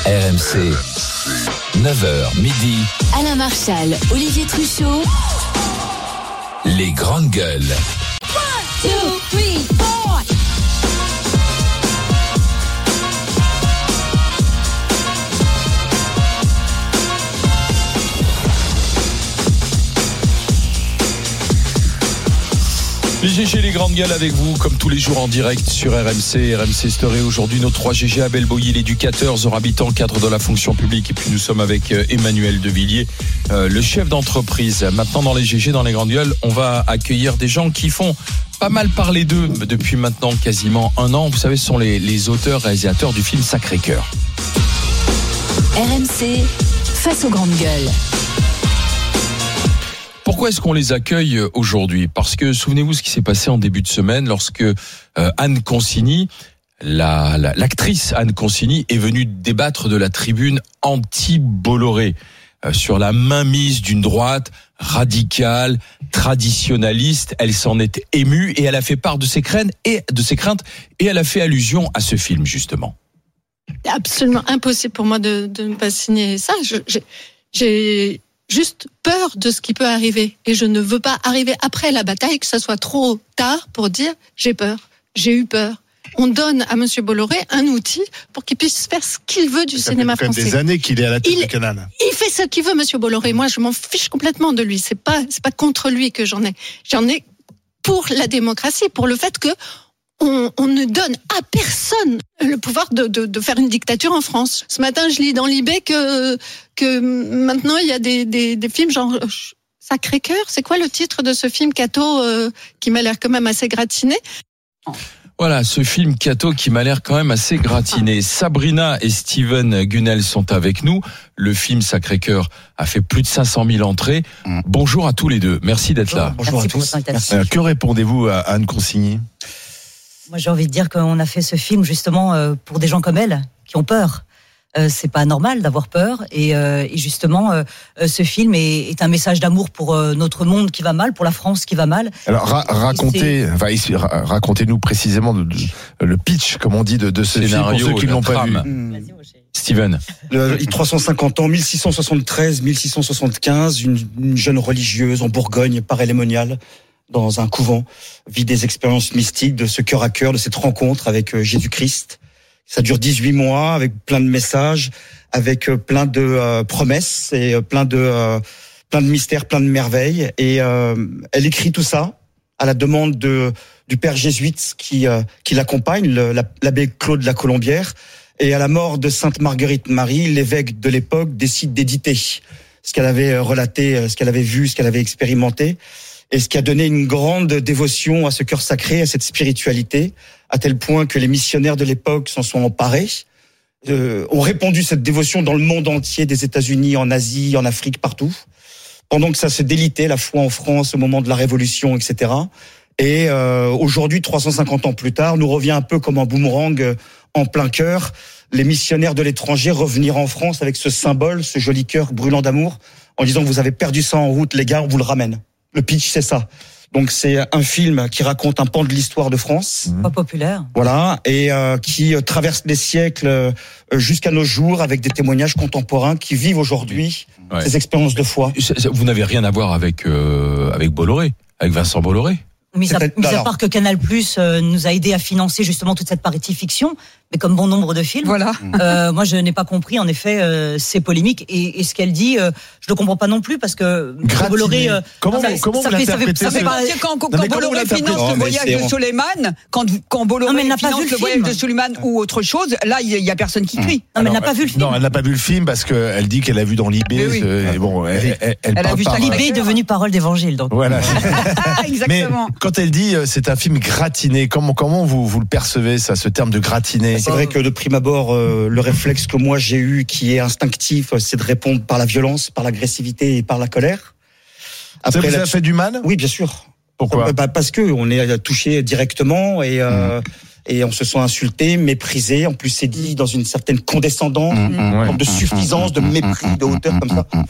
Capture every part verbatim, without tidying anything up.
R M C, neuf heures midi. Alain Marchal, Olivier Truchot. Les grandes gueules. one, two, three, four. G G, les grandes gueules avec vous, comme tous les jours en direct sur R M C, R M C Story. Aujourd'hui, nos trois G G, Abel Boyer, l'éducateur, Zora Habitant, cadre de la fonction publique. Et puis nous sommes avec Emmanuel Devilliers, euh, le chef d'entreprise. Maintenant, dans les G G, dans les grandes gueules, on va accueillir des gens qui font pas mal parler d'eux depuis maintenant quasiment un an. Vous savez, ce sont les, les auteurs, réalisateurs du film Sacré-Cœur. R M C, face aux grandes gueules. Pourquoi est-ce qu'on les accueille aujourd'hui ? Parce que souvenez-vous ce qui s'est passé en début de semaine lorsque euh, Anne Consigny, la, la, l'actrice Anne Consigny, est venue débattre de la tribune anti-Bolloré euh, sur la mainmise d'une droite radicale, traditionnaliste. Elle s'en est émue et elle a fait part de ses craintes et de ses craintes et elle a fait allusion à ce film justement. C'est absolument impossible pour moi de, de ne pas signer ça. Je, j'ai, j'ai juste peur de ce qui peut arriver. Et je ne veux pas arriver après la bataille, que ça soit trop tard pour dire j'ai peur, j'ai eu peur. On donne à Monsieur Bolloré un outil pour qu'il puisse faire ce qu'il veut du ça cinéma fait français. des années qu'il est à la tête il, du canal. Il fait ce qu'il veut, Monsieur Bolloré. Moi, je m'en fiche complètement de lui. C'est pas, c'est pas contre lui que j'en ai. J'en ai pour la démocratie, pour le fait que On, on ne donne à personne le pouvoir de, de, de faire une dictature en France. Ce matin, je lis dans l'I B que, que maintenant, il y a des, des, des films genre Sacré-Cœur. C'est quoi le titre de ce film Cato euh, qui m'a l'air quand même assez gratiné ? Voilà, ce film Cato qui m'a l'air quand même assez gratiné. Sabrina et Steven Gunnel sont avec nous. Le film Sacré-Cœur a fait plus de cinq cent mille entrées. Mmh. Bonjour à tous les deux. Merci d'être là. Bonjour à tous. Euh, que répondez-vous à Anne Consigny ? Moi, j'ai envie de dire qu'on a fait ce film justement pour des gens comme elle, qui ont peur. Euh, c'est pas normal d'avoir peur. Et, euh, et justement, euh, ce film est, est un message d'amour pour euh, notre monde qui va mal, pour la France qui va mal. Alors, ra- racontez, enfin, ra- racontez-nous précisément de, de, le pitch, comme on dit, de, de ce scénario, film pour ceux qui ne l'ont pas vu. Mmh. Steven. Le, trois cent cinquante ans, seize cent soixante-treize seize cent soixante-quinze, une, une jeune religieuse en Bourgogne, parélémoniale, dans un couvent, vit des expériences mystiques de ce cœur à cœur, de cette rencontre avec Jésus-Christ. Ça dure dix-huit mois, avec plein de messages, avec plein de euh, promesses et plein de euh, plein de mystères, plein de merveilles. Et euh, elle écrit tout ça à la demande de du père jésuite qui euh, qui l'accompagne, le, l'abbé Claude la Colombière. Et à la mort de Sainte Marguerite Marie, l'évêque de l'époque décide d'éditer ce qu'elle avait relaté, ce qu'elle avait vu, ce qu'elle avait expérimenté. Et ce qui a donné une grande dévotion à ce cœur sacré, à cette spiritualité, à tel point que les missionnaires de l'époque s'en sont emparés, euh, ont répandu cette dévotion dans le monde entier, des États-Unis, en Asie, en Afrique, partout, pendant que ça se délitait, la foi en France au moment de la Révolution, et cetera. Et euh, aujourd'hui, trois cent cinquante ans plus tard, nous revient un peu comme un boomerang euh, en plein cœur, les missionnaires de l'étranger revenir en France avec ce symbole, ce joli cœur brûlant d'amour, en disant « vous avez perdu ça en route, les gars, on vous le ramène ». Le pitch, c'est ça. Donc, c'est un film qui raconte un pan de l'histoire de France. Pas populaire. Voilà. Et euh, qui traverse les siècles euh, jusqu'à nos jours avec des témoignages contemporains qui vivent aujourd'hui ouais. ces expériences de foi. Vous n'avez rien à voir avec, euh, avec Bolloré, avec Vincent Bolloré. Mis à, mis à part que Canal Plus euh, nous a aidé à financer justement toute cette partie fiction, mais comme bon nombre de films. Voilà. Euh, moi, je n'ai pas compris en effet euh, ces polémiques et, et ce qu'elle dit, euh, je le comprends pas non plus parce que Bolloré. Euh, comment ça, comment ça vous fait, l'interprétez ça fait, ça fait pas... Quand, quand, quand Bolloré finance oh, le voyage de Suleiman, quand quand Bolloré non, finance le, le voyage de Suleiman ou autre chose, là il y a personne qui crie. Non, mais elle n'a pas vu le film. Non, elle n'a pas vu le film parce que elle dit qu'elle a vu dans l'I B. Oui. Euh, et bon, elle, elle, elle, elle a vu ça. L'I B est devenue parole d'évangile, donc. Voilà. Exactement. Mais quand elle dit c'est un film gratiné, comment comment vous vous le percevez ça, ce terme de gratiné? C'est vrai que de prime abord, euh, le réflexe que moi j'ai eu, qui est instinctif, c'est de répondre par la violence, par l'agressivité et par la colère. Après, ça vous a fait du mal? Oui, bien sûr. Pourquoi? Bah, parce que on est touché directement et euh, mmh. et on se sent insulté, méprisé. En plus, c'est dit dans une certaine condescendance, mmh, une forme ouais. de suffisance, de mépris, de hauteur comme ça. Ouais.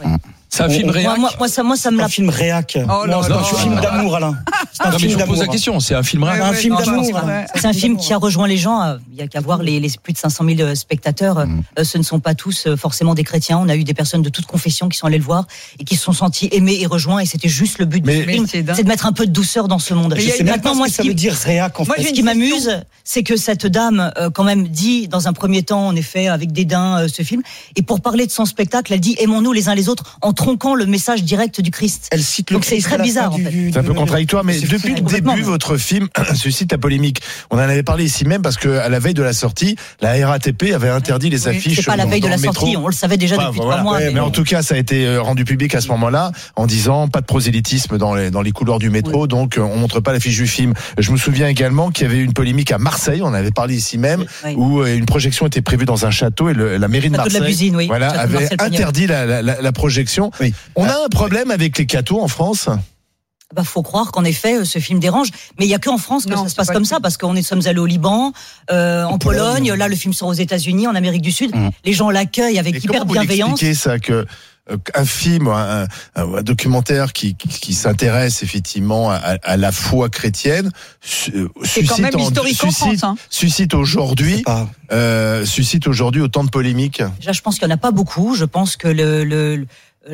C'est un film on- réac. Moi, moi, ça, moi, ça me C'est l'a. un film réac. Oh là non, c'est là. un film d'amour, Alain. C'est un Non, mais film je vous d'amour. pose la question. C'est un film réac. un film non, je d'amour, pense pas. là. C'est un film qui a rejoint les gens. euh, Il y a qu'à voir les, les plus de cinq cent mille spectateurs. Mm. Euh, ce ne sont pas tous euh, forcément des chrétiens. On a eu des personnes de toute confession qui sont allées le voir et qui se sont sentis aimés et rejoints. Et c'était juste le but Mais- du film, mais c'est dingue. c'est de mettre un peu de douceur dans ce monde. Je il y a sais une- même Maintenant, pas moi, ce que ce ça qui- veut dire réac, en Moi, fait. j'ai Ce une qui question. m'amuse, c'est que cette dame, euh, quand même, dit dans un premier temps, en effet, avec dédain, euh, ce film. Et pour parler de son spectacle, elle dit aimons-nous les uns les autres en tronquant le message direct du Christ. Elle cite le Donc c'est Christ très à la bizarre, fin en fait. du- C'est un peu du- contradictoire, mais c'est depuis fou. le complètement. début, votre film suscite la polémique. On en avait parlé ici même parce que à la veille de la sortie, la R A T P avait interdit les Oui, affiches. C'est pas la dans- veille de dans la le métro. sortie, on le savait déjà Enfin, depuis voilà. trois mois. Ouais, mais- mais en tout cas, ça a été euh, rendu public à ce moment-là en disant pas de prosélytisme dans les dans les couloirs du métro, donc euh, on montre pas l'affiche du film. Je me souviens également qu'il y avait eu une polémique à Marseille, on avait parlé ici même, Oui. où euh, une projection était prévue dans un château et le- la mairie de Château de la Marseille, Busine, oui. voilà, Château de avait Marcel Pagnol. interdit la, la, la, la projection. Oui. On a un problème avec les cathos en France. Bah, faut croire qu'en effet, euh, ce film dérange. Mais il y a que en France que Non, ça se c'est passe pas comme le ça, film. parce qu'on est sommes allés au Liban, euh, en, Pologne. Pologne. Là, le film sort aux États-Unis, en Amérique du Sud. Mmh. Les gens l'accueillent avec Et hyper comment vous bienveillance. l'expliquez ça que euh, un film, un, un, un documentaire qui, qui, qui s'intéresse effectivement à, à la foi chrétienne su- C'est quand même suscite, en- historique en suscite, France. Hein. suscite aujourd'hui, C'est pas- euh, suscite aujourd'hui autant de polémiques. Déjà, je pense qu'il n'y en a pas beaucoup. Je pense que le, le, le-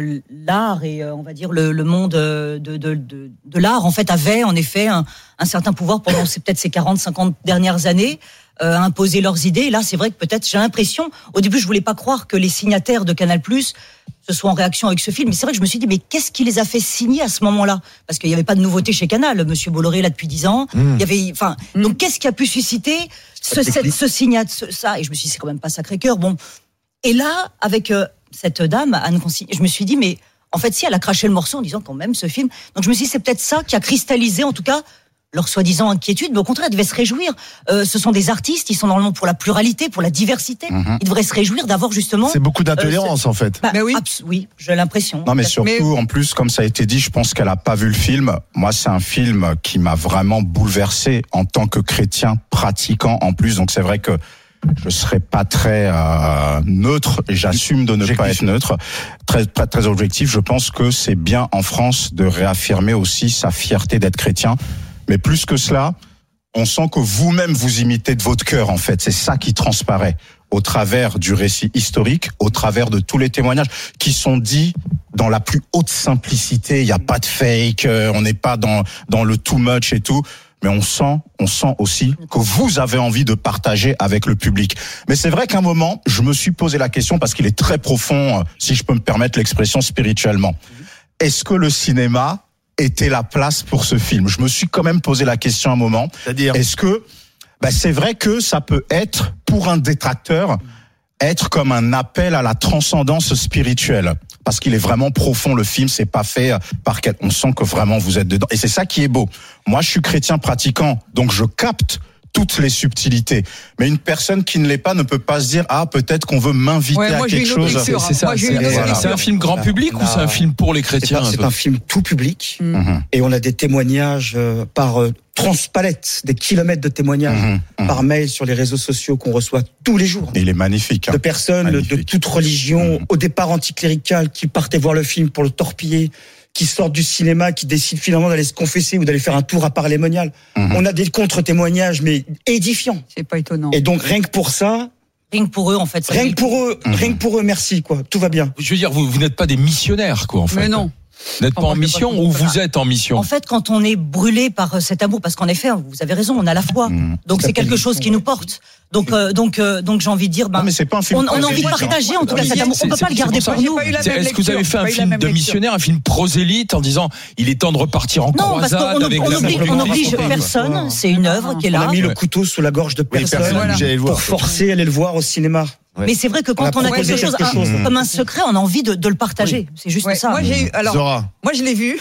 l'art et euh, on va dire le, le monde euh, de, de, de, de l'art en fait avait en effet un, un certain pouvoir pendant c'est peut-être ces quarante cinquante dernières années euh, à imposer leurs idées. Et là, c'est vrai que peut-être j'ai l'impression, au début, je voulais pas croire que les signataires de Canal+ ce soit en réaction avec ce film. Mais c'est vrai que je me suis dit, mais qu'est-ce qui les a fait signer à ce moment-là? Parce qu'il n'y avait pas de nouveauté chez Canal. Monsieur Bolloré là depuis dix ans. Mmh. Il y avait, enfin, donc qu'est-ce qui a pu susciter ce, cette, ce signat, ce, ça? Et je me suis dit, c'est quand même pas Sacré-Cœur. Bon. Et là, avec euh, cette dame, Anne Consigny, je me suis dit, mais en fait, si elle a craché le morceau en disant quand même ce film. Donc je me suis dit, c'est peut-être ça qui a cristallisé, en tout cas, leur soi-disant inquiétude, mais au contraire, ils devaient se réjouir. Euh, ce sont des artistes, ils sont normalement pour la pluralité, pour la diversité. Mhm. Ils devraient se réjouir d'avoir justement. C'est beaucoup d'intolérance en fait. Bah, Mais oui. abs- oui, j'ai l'impression. Non, mais Tout à fait. surtout, en plus, comme ça a été dit, je pense qu'elle a pas vu le film. Moi, c'est un film qui m'a vraiment bouleversé en tant que chrétien pratiquant en plus. Donc, c'est vrai que je serais pas très euh, neutre. Et j'assume de ne Objectif. pas être neutre. Très, très, très objectif. Je pense que c'est bien en France de réaffirmer aussi sa fierté d'être chrétien. Mais plus que cela, on sent que vous-même vous imitez de votre cœur, en fait. C'est ça qui transparaît au travers du récit historique, au travers de tous les témoignages qui sont dits dans la plus haute simplicité. Il n'y a pas de fake, euh, on n'est pas dans, dans le too much et tout. Mais on sent, on sent aussi que vous avez envie de partager avec le public. Mais c'est vrai qu'à un moment, je me suis posé la question parce qu'il est très profond, euh, si je peux me permettre l'expression spirituellement. Est-ce que le cinéma était la place pour ce film? Je me suis quand même posé la question un moment. C'est-à-dire, Est-ce que, bah, c'est vrai que ça peut être, pour un détracteur, être comme un appel à la transcendance spirituelle. Parce qu'il est vraiment profond, le film, c'est pas fait par quel, on sent que vraiment vous êtes dedans. Et c'est ça qui est beau. Moi, je suis chrétien pratiquant, donc je capte toutes les subtilités. Mais une personne qui ne l'est pas ne peut pas se dire, ah, peut-être qu'on veut m'inviter Ouais, à moi, j'ai quelque une autre chose. lecture. C'est ça. Moi, j'ai C'est une autre c'est lecture. un film grand public ou c'est un film pour les C'est chrétiens pas- un c'est peu un film tout public. Mhm. Et on a des témoignages euh, par euh, transpalette, des kilomètres de témoignages Mhm. Mhm. par mail sur les réseaux sociaux qu'on reçoit tous les jours. Et il est magnifique. De Hein. personnes de Magnifique. toute religion, Mhm. au départ anticléricales, qui partaient voir le film pour le torpiller, qui sortent du cinéma, qui décident finalement d'aller se confesser ou d'aller faire un tour à Paray-les-Monial. Mhm. On a des contre-témoignages, mais édifiants. C'est pas étonnant. Et donc, rien que pour ça, Rien que pour eux, en fait. ça rien fait- que pour eux, Mhm. rien que pour eux, merci, quoi. Tout va bien. Je veux dire, vous, vous n'êtes pas des missionnaires, quoi, en fait. Mais non. Vous n'êtes pas Enfin, en moi, je sais pas mission comment ou on peut vous êtes en mission? En fait, quand on est brûlé par euh, cet amour, parce qu'en effet, vous avez raison, on a la foi. Mhm. Donc Ça c'est quelque s'appelle chose qui nous porte. Donc, euh, donc, euh, donc j'ai envie de dire, ben, Non, mais c'est pas un film. on, on a envie de prosélyte, hein. partager en tout cas Olivier, cet amour. On c'est- peut pas le c'est garder pour ça pour que nous. j'ai pas eu la C'est- même Est-ce que vous avez lecture, fait un pas eu la film même de lecture. missionnaire, un film prosélyte en disant il est temps de repartir en Non, parce croisade qu'on avec on la oblige, on oblige Voilà. personne. C'est une œuvre qui est On là. a mis le Ouais. couteau sous la gorge de oui, personne personne Voilà. n'oblige à aller le voir. pour forcer à aller le voir au cinéma. Ouais. Mais c'est vrai que On quand a on a proposé quelque chose, quelque un- chose. comme un secret, on a envie de, de le partager. C'est juste Ouais, ça. Moi, j'ai eu, alors, Zora. moi, je l'ai vu.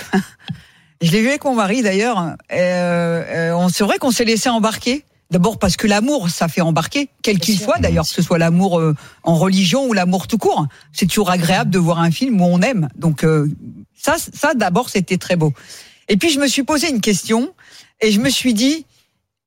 Je l'ai vu avec mon mari, d'ailleurs. Euh, euh, on- c'est vrai qu'on s'est laissé embarquer. D'abord parce que l'amour, ça fait embarquer, quel qu'il sûr. soit d'ailleurs, que ce soit l'amour euh, en religion ou l'amour tout court. C'est toujours agréable de voir un film où on aime. Donc euh, ça, ça d'abord, c'était très beau. Et puis je me suis posé une question et je me suis dit,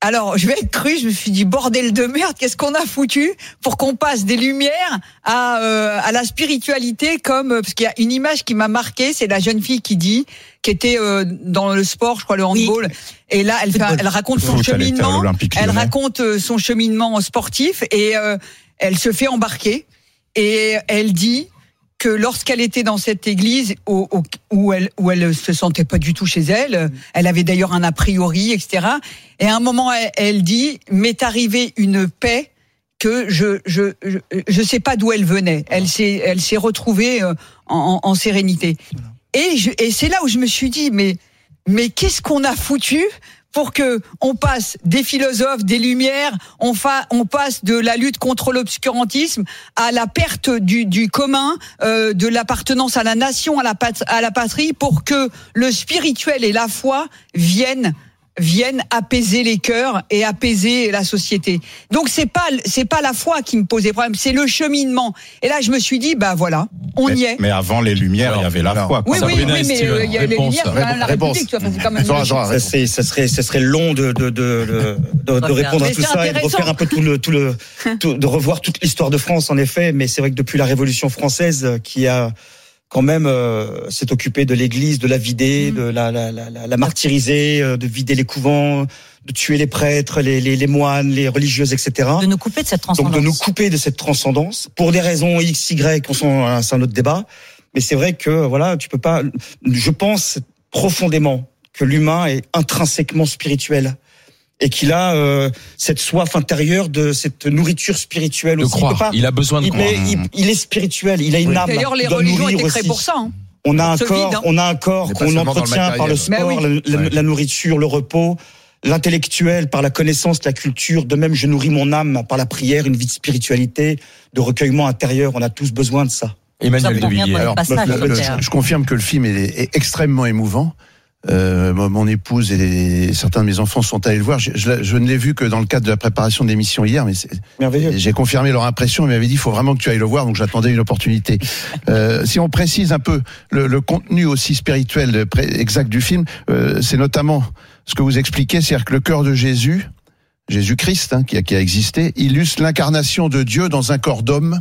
Alors, je vais être cru, je me suis dit, bordel de merde, qu'est-ce qu'on a foutu pour qu'on passe des lumières à, euh, à la spiritualité comme, parce qu'il y a une image qui m'a marqué, c'est la jeune fille qui dit, qui était euh, dans le sport, je crois, le handball, oui. Et là, elle, fait, elle raconte son Foot, cheminement, elle, elle raconte son cheminement sportif et euh, elle se fait embarquer et elle dit que lorsqu'elle était dans cette église où, où elle où elle se sentait pas du tout chez elle, elle avait d'ailleurs un a priori, et cetera. Et à un moment, elle, elle dit, m'est arrivée une paix que je je je, je sais pas d'où elle venait. Elle s'est elle s'est retrouvée en, en sérénité. Et je, et c'est là où je me suis dit, mais mais qu'est-ce qu'on a foutu pour que on passe des philosophes, des lumières, on, fa, on passe de la lutte contre l'obscurantisme à la perte du, du commun, euh, de l'appartenance à la nation, à la, pat, à la patrie, pour que le spirituel et la foi viennent viennent apaiser les cœurs et apaiser la société. Donc c'est pas c'est pas la foi qui me posait problème, c'est le cheminement. Et là je me suis dit bah voilà, on mais, y est. Mais avant les lumières, il y avait la alors, foi. Oui oui, oui mais il euh, y a les lumières, c'est la République, tu vois, c'est quand même. Ça, c'est, ça serait ça serait long de de de de, de répondre à tout ça et de refaire un peu tout le tout le tout, de revoir toute l'histoire de France en effet, mais c'est vrai que depuis la Révolution française qui a quand même euh, s'est occupé de l'église, de la vider, mmh. de la, la, la, la martyriser, euh, de vider les couvents, de tuer les prêtres, les, les, les moines, les religieuses, et cetera. De nous couper de cette transcendance. Donc de nous couper de cette transcendance pour des raisons X, Y, c'est un autre débat. Mais c'est vrai que voilà, tu peux pas. Je pense profondément que l'humain est intrinsèquement spirituel. Et qu'il a euh, cette soif intérieure de cette nourriture spirituelle de aussi. Croire. Il, pas, il a besoin de il croire. Est, il, il est spirituel, il a une oui. âme. D'ailleurs, les religions étaient créées pour ça. Hein. On a un corps, vide, hein. on a un corps qu'on entretient par le sport, oui. la, la, la nourriture, le repos, l'intellectuel par la connaissance, la culture. De même, je nourris mon âme par la prière, une vie de spiritualité, de recueillement intérieur. On a tous besoin de ça. Emmanuel de Villiers. Alors, le, le, je confirme que le film est, est extrêmement émouvant. Euh, mon épouse et certains de mes enfants sont allés le voir. Je, je, je ne l'ai vu que dans le cadre de la préparation de l'émission hier, mais c'est, j'ai confirmé leur impression. Ils m'avaient dit, il faut vraiment que tu ailles le voir, donc j'attendais une opportunité. Euh, si on précise un peu le, le contenu aussi spirituel exact du film, euh, c'est notamment ce que vous expliquez, c'est-à-dire que le cœur de Jésus, Jésus-Christ, hein, qui a, qui a existé, illustre l'incarnation de Dieu dans un corps d'homme.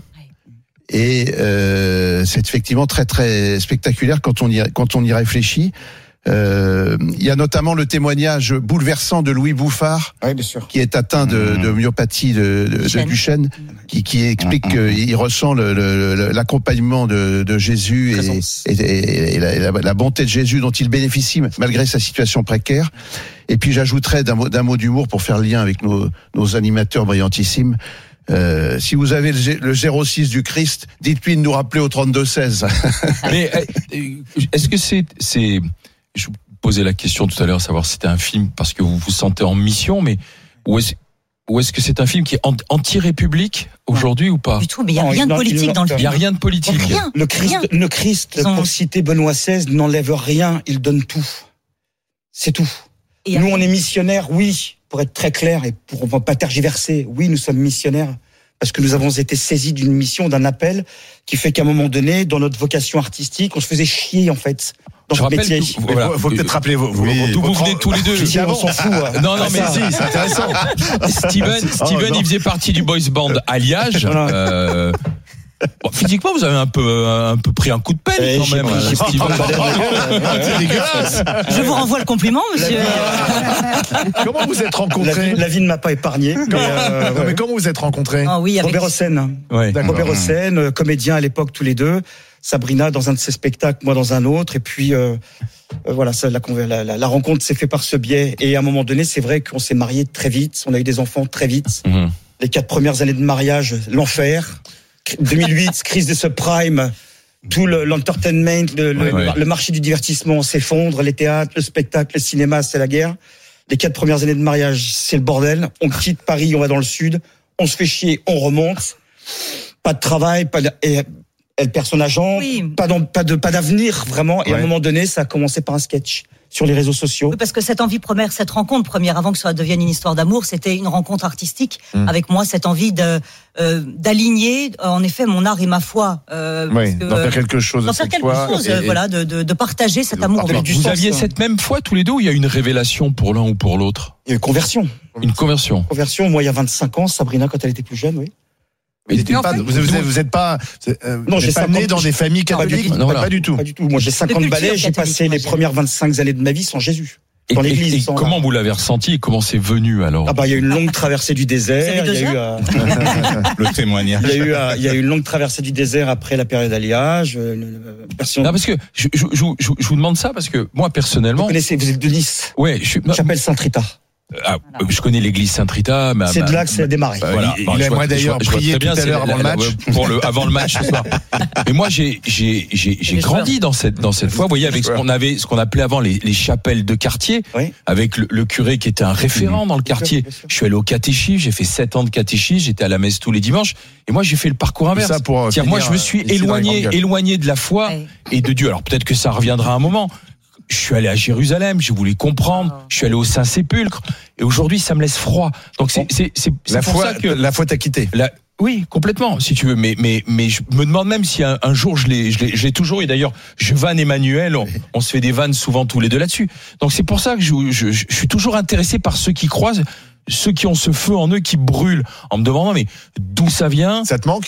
Et euh, c'est effectivement très très spectaculaire quand on y, quand on y réfléchit. Euh, il y a notamment le témoignage bouleversant de Louis Bouffard, oui, bien sûr. qui est atteint de, de myopathie de, de, de Duchenne, qui, qui explique qu'il ressent le, le, l'accompagnement de, de Jésus et, et, et la, la bonté de Jésus dont il bénéficie malgré sa situation précaire. Et puis j'ajouterais d'un mot, d'un mot d'humour pour faire le lien avec nos, nos animateurs brillantissimes. Euh, si vous avez le zéro six du Christ, dites-lui de nous rappeler au trente-deux seize. Mais est-ce que c'est... c'est... Je vous posais la question tout à l'heure, savoir si c'était un film parce que vous vous sentez en mission, mais ou est-ce, ou est-ce que c'est un film qui est anti-république aujourd'hui ou pas? Du tout, mais il n'y a rien de politique dans le film. Il n'y a rien de politique. Rien, le Christ, rien. le Christ, ont... pour citer Benoît seize, n'enlève rien, il donne tout. C'est tout. Et nous, on est missionnaires, oui, pour être très clair et pour ne pas tergiverser. Oui, nous sommes missionnaires parce que nous avons été saisis d'une mission, d'un appel qui fait qu'à un moment donné, dans notre vocation artistique, on se faisait chier en fait. Dans je rappelle métier. Que, voilà. faut, faut peut-être rappeler vos, vos, oui, d'où vous venez tous les deux. Si, on s'en fout. Hein. Non, non, mais si, c'est intéressant. Steven, Steven, oh, il faisait partie du boys band Alliage. euh, bon, physiquement, vous avez un peu, un peu pris un coup de pelle eh, quand même. Pris, Steven. C'est dégueulasse. Je vous renvoie le compliment, monsieur. Comment vous êtes rencontrés? La, la vie ne m'a pas épargné. Mais, euh, non, ouais. mais comment vous êtes rencontrés? Oh, oui, avec... Robert Hossein. Ouais. Robert Hossein, comédien à l'époque tous les deux. Sabrina dans un de ses spectacles, moi dans un autre, et puis euh, euh, voilà, ça, la, la, la, la rencontre s'est faite par ce biais. Et à un moment donné, c'est vrai qu'on s'est mariés très vite, on a eu des enfants très vite. Mmh. Les quatre premières années de mariage, l'enfer. deux mille huit, crise de subprime, tout le, l'entertainment, le, le, ouais, ouais. le marché du divertissement s'effondre, les théâtres, le spectacle, le cinéma, c'est la guerre. Les quatre premières années de mariage, c'est le bordel. On quitte Paris, on va dans le sud, on se fait chier, on remonte. Pas de travail, pas de... Et, elle perd son agent, oui. pas, dans, pas, de, pas d'avenir vraiment. Et ouais. à un moment donné, ça a commencé par un sketch. sur les réseaux sociaux. Oui, parce que cette envie première, cette rencontre première, avant que ça devienne une histoire d'amour, c'était une rencontre artistique mmh. avec moi, cette envie de euh, d'aligner, en effet, mon art et ma foi. Euh, oui, d'en faire quelque chose. D'en faire quelque chose, et, voilà, de, de, de partager cet amour. Alors, vous sens, aviez hein. cette même foi tous les deux, ou il y a une révélation pour l'un ou pour l'autre? Il y a une conversion. Une conversion. Conversion. Moi, il y a vingt-cinq ans, Sabrina, quand elle était plus jeune, oui. Mais mais pas, fait, vous, vous, êtes, vous êtes pas, euh, non, j'ai pas né dans des familles catholiques, non, pas, pas du tout. Pas du tout. Moi, j'ai cinquante balais, j'ai passé les premières vingt-cinq années de ma vie sans Jésus. Et, dans l'église. et, et sans comment la... vous l'avez ressenti et comment c'est venu alors? Ah bah il y a eu une longue traversée du désert. Il y a eu euh... le témoignage. Il y a eu euh, il y a eu une longue traversée du désert après la période d'alliage. Euh, personne... Non parce que je, je, je, je, je vous demande ça parce que moi personnellement. Vous connaissez, vous êtes de Nice. Ouais, je suis. J'appelle Saint-Rita. Ah, je connais l'église Saint-Rita. C'est de là que ça a démarré. Bah, voilà. Il, bon, il aimerait d'ailleurs prier tout à l'heure avant le match. Pour le, avant le match ce soir. Mais moi, j'ai, j'ai, j'ai, j'ai grandi dans cette, dans cette foi. Vous voyez, avec ce qu'on avait, ce qu'on appelait avant les, les chapelles de quartier. Oui. Avec le, le curé qui était un référent mmh. dans le quartier. Bien sûr, bien sûr. Je suis allé au catéchisme, j'ai fait sept ans de catéchisme, j'étais à la messe tous les dimanches. Et moi, j'ai fait le parcours inverse. Ça pour finir, moi, je me suis éloigné, éloigné de la foi ouais. et de Dieu. Alors peut-être que ça reviendra à un moment. Je suis allé à Jérusalem, j'ai voulu comprendre. Je suis allé au Saint-Sépulcre, et aujourd'hui, ça me laisse froid. Donc c'est c'est c'est, c'est la pour foi, ça que la foi t'a quitté. La, oui, complètement, si tu veux. Mais mais mais je me demande même si un, un jour je l'ai je l'ai je l'ai toujours. Et d'ailleurs, je vanne Emmanuel. On, on se fait des vannes souvent tous les deux là-dessus. Donc c'est pour ça que je, je, je, je suis toujours intéressé par ceux qui croisent, ceux qui ont ce feu en eux qui brûle, en me demandant mais d'où ça vient. Ça te manque?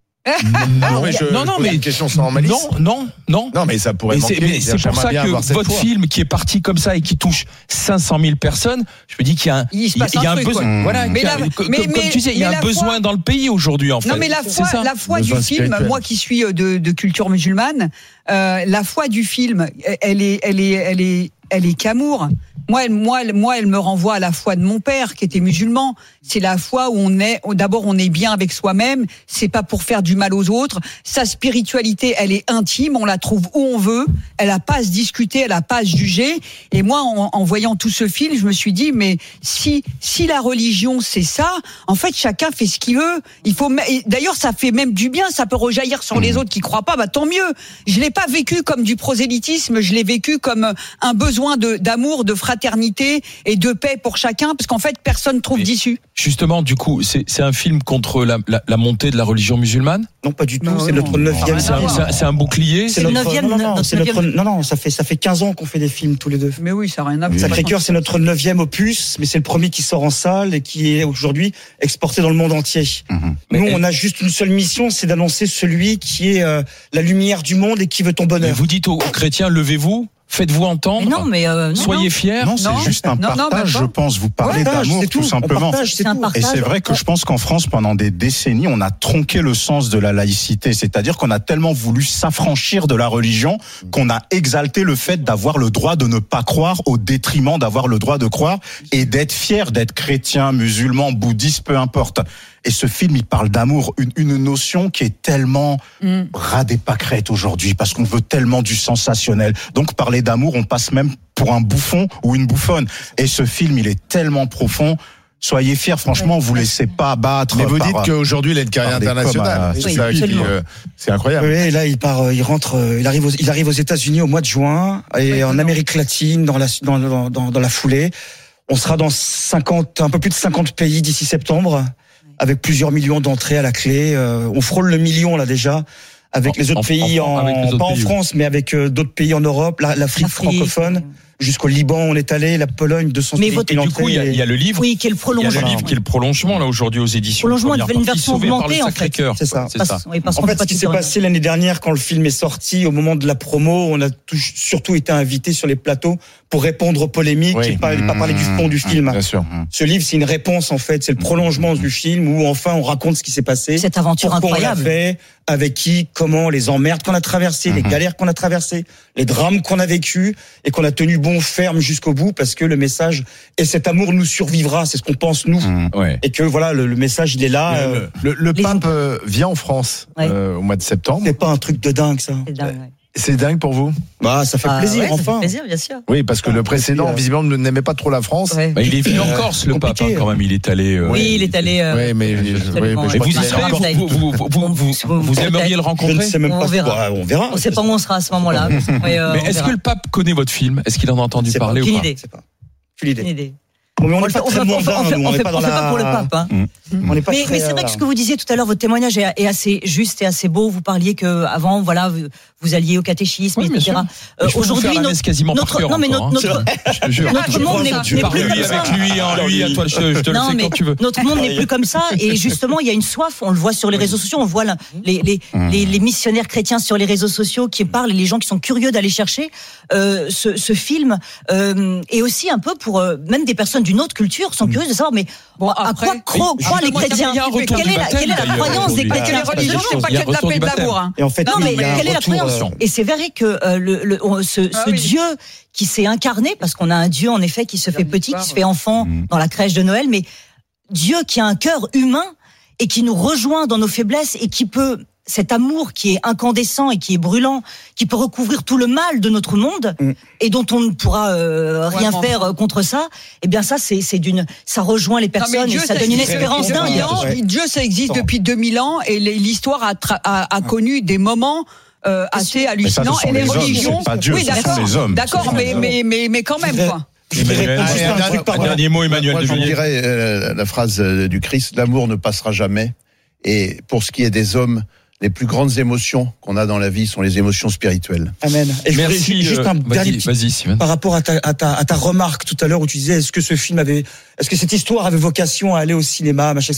Non, mais je, non, non, mais question sans malice. Non, non, non. Non, mais ça pourrait mais manquer. C'est, mais c'est pour ça que votre fois. film qui est parti comme ça et qui touche cinq cent mille personnes, je me dis qu'il y a un, il, il y a un, un besoin. Mmh. Voilà, mais la, mais, comme, mais, comme tu disais, il y a un besoin foi, dans le pays aujourd'hui, en fait. Non, mais la foi, la foi du film, moi qui suis de, de culture musulmane, euh, la foi du film, elle est, elle est, elle est, elle est qu'amour. Moi, elle, moi, elle, moi, elle me renvoie à la foi de mon père, qui était musulman. C'est la foi où on est, d'abord, on est bien avec soi-même. C'est pas pour faire du mal aux autres. Sa spiritualité, elle est intime. On la trouve où on veut. Elle a pas à se discuter, elle a pas à se juger. Et moi, en, en voyant tout ce film, je me suis dit, mais si, si la religion, c'est ça, en fait, chacun fait ce qu'il veut. Il faut, d'ailleurs, ça fait même du bien. Ça peut rejaillir sur les autres qui croient pas. Bah, tant mieux. Je l'ai pas vécu comme du prosélytisme. Je l'ai vécu comme un besoin de, d'amour, de fraternité. Fraternité et de paix pour chacun, parce qu'en fait, personne trouve d'issue. Justement, du coup, c'est, c'est un film contre la, la, la montée de la religion musulmane? Non, pas du tout. Non, c'est non, notre neuvième. C'est un, c'est un bouclier. C'est, c'est notre neuvième. Non, non, notre c'est notre, non, non, ça fait ça fait quinze ans qu'on fait des films tous les deux. Mais oui, ça n'a rien à voir. Sacré-Cœur, c'est notre neuvième opus, mais c'est le premier qui sort en salle et qui est aujourd'hui exporté dans le monde entier. Mm-hmm. Nous, mais on a juste une seule mission, c'est d'annoncer celui qui est euh, la lumière du monde et qui veut ton bonheur. Mais vous dites aux, aux chrétiens, levez-vous. Faites-vous entendre. Mais non, mais euh, non, soyez non. fiers. Non, c'est non, juste un non, partage, non, je pense. Vous parlez partage, d'amour, tout, tout simplement. Partage, c'est tout. Et c'est vrai que je pense qu'en France, pendant des décennies, on a tronqué le sens de la laïcité. C'est-à-dire qu'on a tellement voulu s'affranchir de la religion qu'on a exalté le fait d'avoir le droit de ne pas croire au détriment d'avoir le droit de croire et d'être fier d'être chrétien, musulman, bouddhiste, peu importe. Et ce film, il parle d'amour, une, une notion qui est tellement mm. ras des pâquerettes aujourd'hui, parce qu'on veut tellement du sensationnel. Donc parler d'amour, on passe même pour un bouffon ou une bouffonne. Et ce film, il est tellement profond. Soyez fiers, franchement, vous laissez pas abattre. Mais vous par, dites qu'aujourd'hui, il a une carrière internationale. C'est, oui, ça qui, euh, c'est incroyable. Oui, et là, il part, il rentre, il arrive aux, il arrive aux États-Unis au mois de juin et oui, en non. Amérique latine dans la, dans, dans, dans, dans la foulée. On sera dans cinquante, un peu plus de cinquante pays d'ici septembre, avec plusieurs millions d'entrées à la clé. Euh, on frôle le million là déjà, avec en, les autres en, pays, en, en, autres pas pays, en France, oui. mais avec euh, d'autres pays en Europe, la, l'Afrique, L'Afrique francophone. Oui. Jusqu'au Liban, on est allé, la Pologne, deux cents Mais votre, du coup, il y, a, il y a le livre. Oui, qui est le prolongement. Il y a le livre qui est le prolongement, là, aujourd'hui, aux éditions. Prolongement, il y avait une version augmentée, en fait. C'est ça. C'est ça. Oui, en fait, ce qui s'est passé l'année dernière, quand le film est sorti, au moment de la promo, on a tout, surtout été invités sur les plateaux pour répondre aux polémiques oui. et pas, mmh, pas parler du fond mmh, du film. Bien sûr. Ce livre, c'est une réponse, en fait. C'est le prolongement mmh. du film où, enfin, on raconte ce qui s'est passé. Cette aventure incroyable. On l'a fait, avec qui, comment, les emmerdes qu'on a traversées, mmh. les galères qu'on a traversées, les drames qu'on a vécus et qu'on a tenu bon, ferme jusqu'au bout, parce que le message et cet amour nous survivra, c'est ce qu'on pense nous, mmh. ouais. et que voilà, le, le message il est là. Le, euh, le, le pape euh, vient en France ouais. euh, au mois de septembre. C'est pas un truc de dingue ça. C'est dingue, ouais. c'est dingue pour vous? Bah, ça fait Ah, plaisir, ouais, ça enfin. fait plaisir, bien sûr. Oui, parce que Ah, le précédent, puis, euh, visiblement, n'aimait pas trop la France. Ouais. Bah, il est venu en Euh, Corse, le pape, compliqué. hein, quand même. Il est allé. euh, Oui, il est allé. euh, Oui, mais, oui, absolument, mais je Et crois vous, qu'il y est serez, encore- vous, vous, vous, vous, vous, vous aimeriez le Je ne rencontrer? sais même On pas. verra. Ouais, on verra. On ne sait pas où on sera à ce moment-là. mais, euh, Mais on est-ce verra. que le pape connaît votre film? Est-ce qu'il en a entendu C'est pas parler ou aucune pas? idée. C'est pas. Plus l'idée. Aucune idée. Bon, mais on On n'est le pas fait- on très fait- on mondain, fait- nous, on on fait n'est pas dans on fait pas la. pour le pape. Hein. On n'est pas Mais, très, mais c'est vrai euh, que ce que vous disiez tout à l'heure, votre témoignage est, est assez juste et assez beau. Vous parliez que avant, voilà, vous, vous alliez au catéchisme, Oui, bien et cetera. sûr. Euh, Je peux vous faire Aujourd'hui, la notre, messe quasiment par notre, cœur non mais encore, notre, hein. notre, Je te jure. notre monde n'est Tu n'est parles plus lui comme ça. avec lui, en lui, à toi, je, je te le Non, fais mais quand tu veux. notre monde n'est plus comme ça. Et justement, il y a une soif. On le voit sur les réseaux sociaux. On voit la- les, les, les, les missionnaires chrétiens sur les réseaux sociaux qui parlent, et les gens qui sont curieux d'aller chercher euh, ce, ce film. Euh, et aussi un peu pour euh, même des personnes d'une autre culture sont curieuses de savoir, mais Bon, à après, quoi croient oui, croient les justement, chrétiens? il y a un retour Quelle du est la, baptême, quelle est la d'ailleurs, croyance des aujourd'hui. chrétiens? Que les religions, c'est pas Il y a que de la retour paix du et de baptême. l'amour. Hein. Et en fait, Non, oui, mais il y a un quelle est la retour, croyance? euh, Et c'est vrai que euh, le, le, on- ce, Ah ce oui. Dieu qui s'est incarné, parce qu'on a un Dieu en effet qui se fait petit, qui se fait enfant dans la crèche de Noël, mais Dieu qui a un cœur humain et qui nous rejoint dans nos faiblesses et qui peut, cet amour qui est incandescent et qui est brûlant, qui peut recouvrir tout le mal de notre monde Mm. et dont on ne pourra euh, rien Vraiment. faire euh, contre ça, eh bien ça c'est c'est d'une, ça rejoint les Non, mais personnes et ça donne une existe espérance depuis deux mille dingue. ans. Ouais. Dieu, ça existe Attends. depuis deux mille ans et l'histoire a, tra- a, a connu des moments euh, assez Mais ça, hallucinants. ce sont Et les les hommes, religions, c'est pas Dieu, oui, ce sont d'accord, les hommes. d'accord, Ce sont mais, les hommes. mais mais mais quand même quoi. Je voudrais Emmanuel, répondre juste à un un truc par un dernier mot, Emmanuel Moi, de je Villiers. dirais euh, la phrase euh, du Christ, l'amour ne passera jamais. Et pour ce qui est des hommes, les plus grandes émotions qu'on a dans la vie sont les émotions spirituelles. Amen. Et je voudrais Merci. juste euh, un dernier Vas-y, petit vas-y, Simon. par rapport à ta, à ta, à ta remarque tout à l'heure où tu disais est-ce que ce film avait, est-ce que cette histoire avait vocation à aller au cinéma, machin.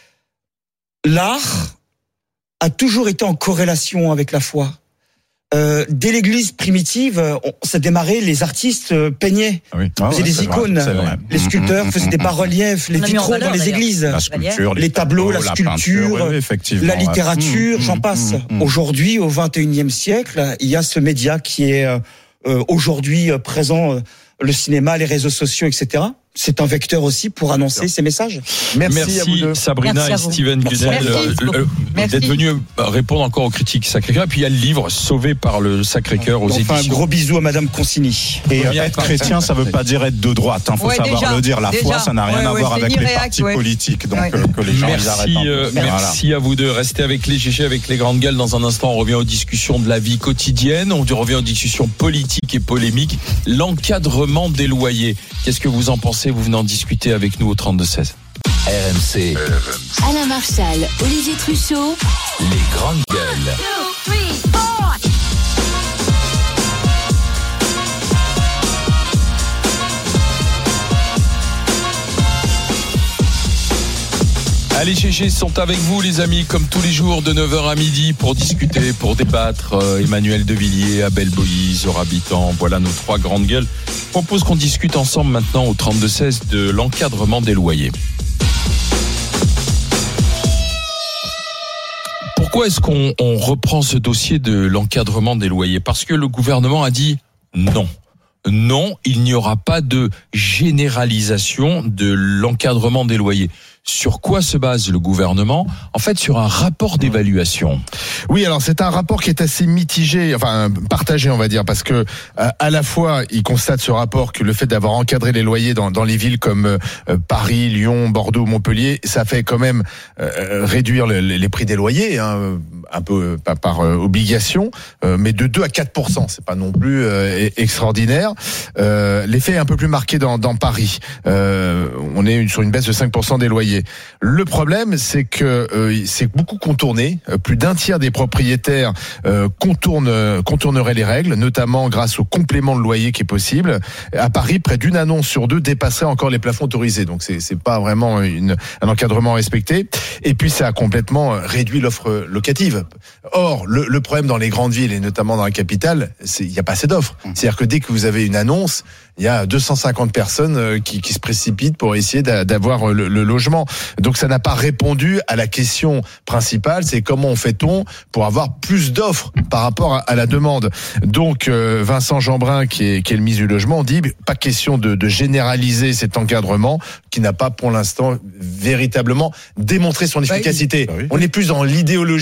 L'art a toujours été en corrélation avec la foi. Euh, dès l'Église primitive, on, ça démarrait, les artistes euh, peignaient, Ah oui. faisaient des icônes, C'est vrai. les sculpteurs faisaient des bas-reliefs, les On a mis en vitraux valeur, dans les d'ailleurs. églises, La sculpture, les tableaux, la peinture, sculpture, oui, effectivement, la ouais. littérature, Mmh, j'en mmh, passe. mmh, mmh. Aujourd'hui, au vingt et unième siècle, il y a ce média qui est euh, euh, aujourd'hui euh, présent, euh, le cinéma, les réseaux sociaux, et cetera. C'est un vecteur aussi pour annoncer ces messages. Merci, Merci, à vous deux. Sabrina Merci à et vous. Steven Merci. Gudel Merci. euh, euh, Merci. d'être venus répondre encore aux critiques Sacré-Cœur. Et puis il y a le livre Sauvé par le Sacré-Cœur aux Enfin, un éditions. gros bisou à Madame Consigny. Et euh, Première être partie. chrétien, ça veut pas dire être de droite. Il faut Ouais, savoir déjà, le dire. La déjà. foi, ça n'a rien Ouais, à ouais, voir c'est avec ni les réac, partis ouais. politiques. Donc Ouais. euh, que les gens ils arrêtent Merci, un peu. euh, Voilà. merci à vous deux. Restez avec les G G, avec les grandes gueules. Dans un instant, on revient aux discussions de la vie quotidienne. On revient aux discussions politiques et polémiques. L'encadrement des loyers. Qu'est-ce que vous en pensez? Vous venez en discuter avec nous au trente-deux seize. R M C, Alain Marchal, Olivier Truchot. les grandes gueules. Allez, G G sont avec vous, les amis, comme tous les jours, de neuf heures à midi, pour discuter, pour débattre. Euh, Emmanuel de Villiers, Abel Boïse, Habitant, voilà nos trois grandes gueules. Je propose qu'on discute ensemble maintenant au trente-deux seize de l'encadrement des loyers. Pourquoi est-ce qu'on on reprend ce dossier de l'encadrement des loyers? Parce que le gouvernement a dit non. Non, il n'y aura pas de généralisation de l'encadrement des loyers. Sur quoi se base le gouvernement? En fait, sur un rapport d'évaluation. Oui, alors c'est un rapport qui est assez mitigé, enfin partagé, on va dire, parce que euh, à la fois, il constate ce rapport que le fait d'avoir encadré les loyers dans, dans les villes comme euh, Paris, Lyon, Bordeaux, Montpellier, ça fait quand même euh, réduire le, les prix des loyers, hein, un peu pas par euh, obligation, euh, mais de deux à quatre pour cent, c'est pas non plus euh, extraordinaire. Euh, l'effet est un peu plus marqué dans, dans Paris. Euh, on est sur une baisse de cinq pour cent des loyers. Le problème, c'est que euh, c'est beaucoup contourné. Plus d'un tiers des propriétaires euh, contournent, contourneraient les règles, notamment grâce au complément de loyer qui est possible. À Paris, près d'une annonce sur deux dépasserait encore les plafonds autorisés. Donc c'est, c'est pas vraiment une, un encadrement respecté. Et puis ça a complètement réduit l'offre locative. Or, le, le problème dans les grandes villes et notamment dans la capitale, c'est il n'y a pas assez d'offres. C'est-à-dire que dès que vous avez une annonce, il y a deux cent cinquante personnes qui, qui se précipitent pour essayer d'avoir le, le logement. Donc ça n'a pas répondu à la question principale, c'est comment fait-on pour avoir plus d'offres par rapport à, à la demande. Donc euh, Vincent Jeanbrun, qui est, qui est le ministre du Logement, dit pas question de, de généraliser cet encadrement qui n'a pas pour l'instant véritablement démontré son efficacité. Bah oui. On est plus dans l'idéologie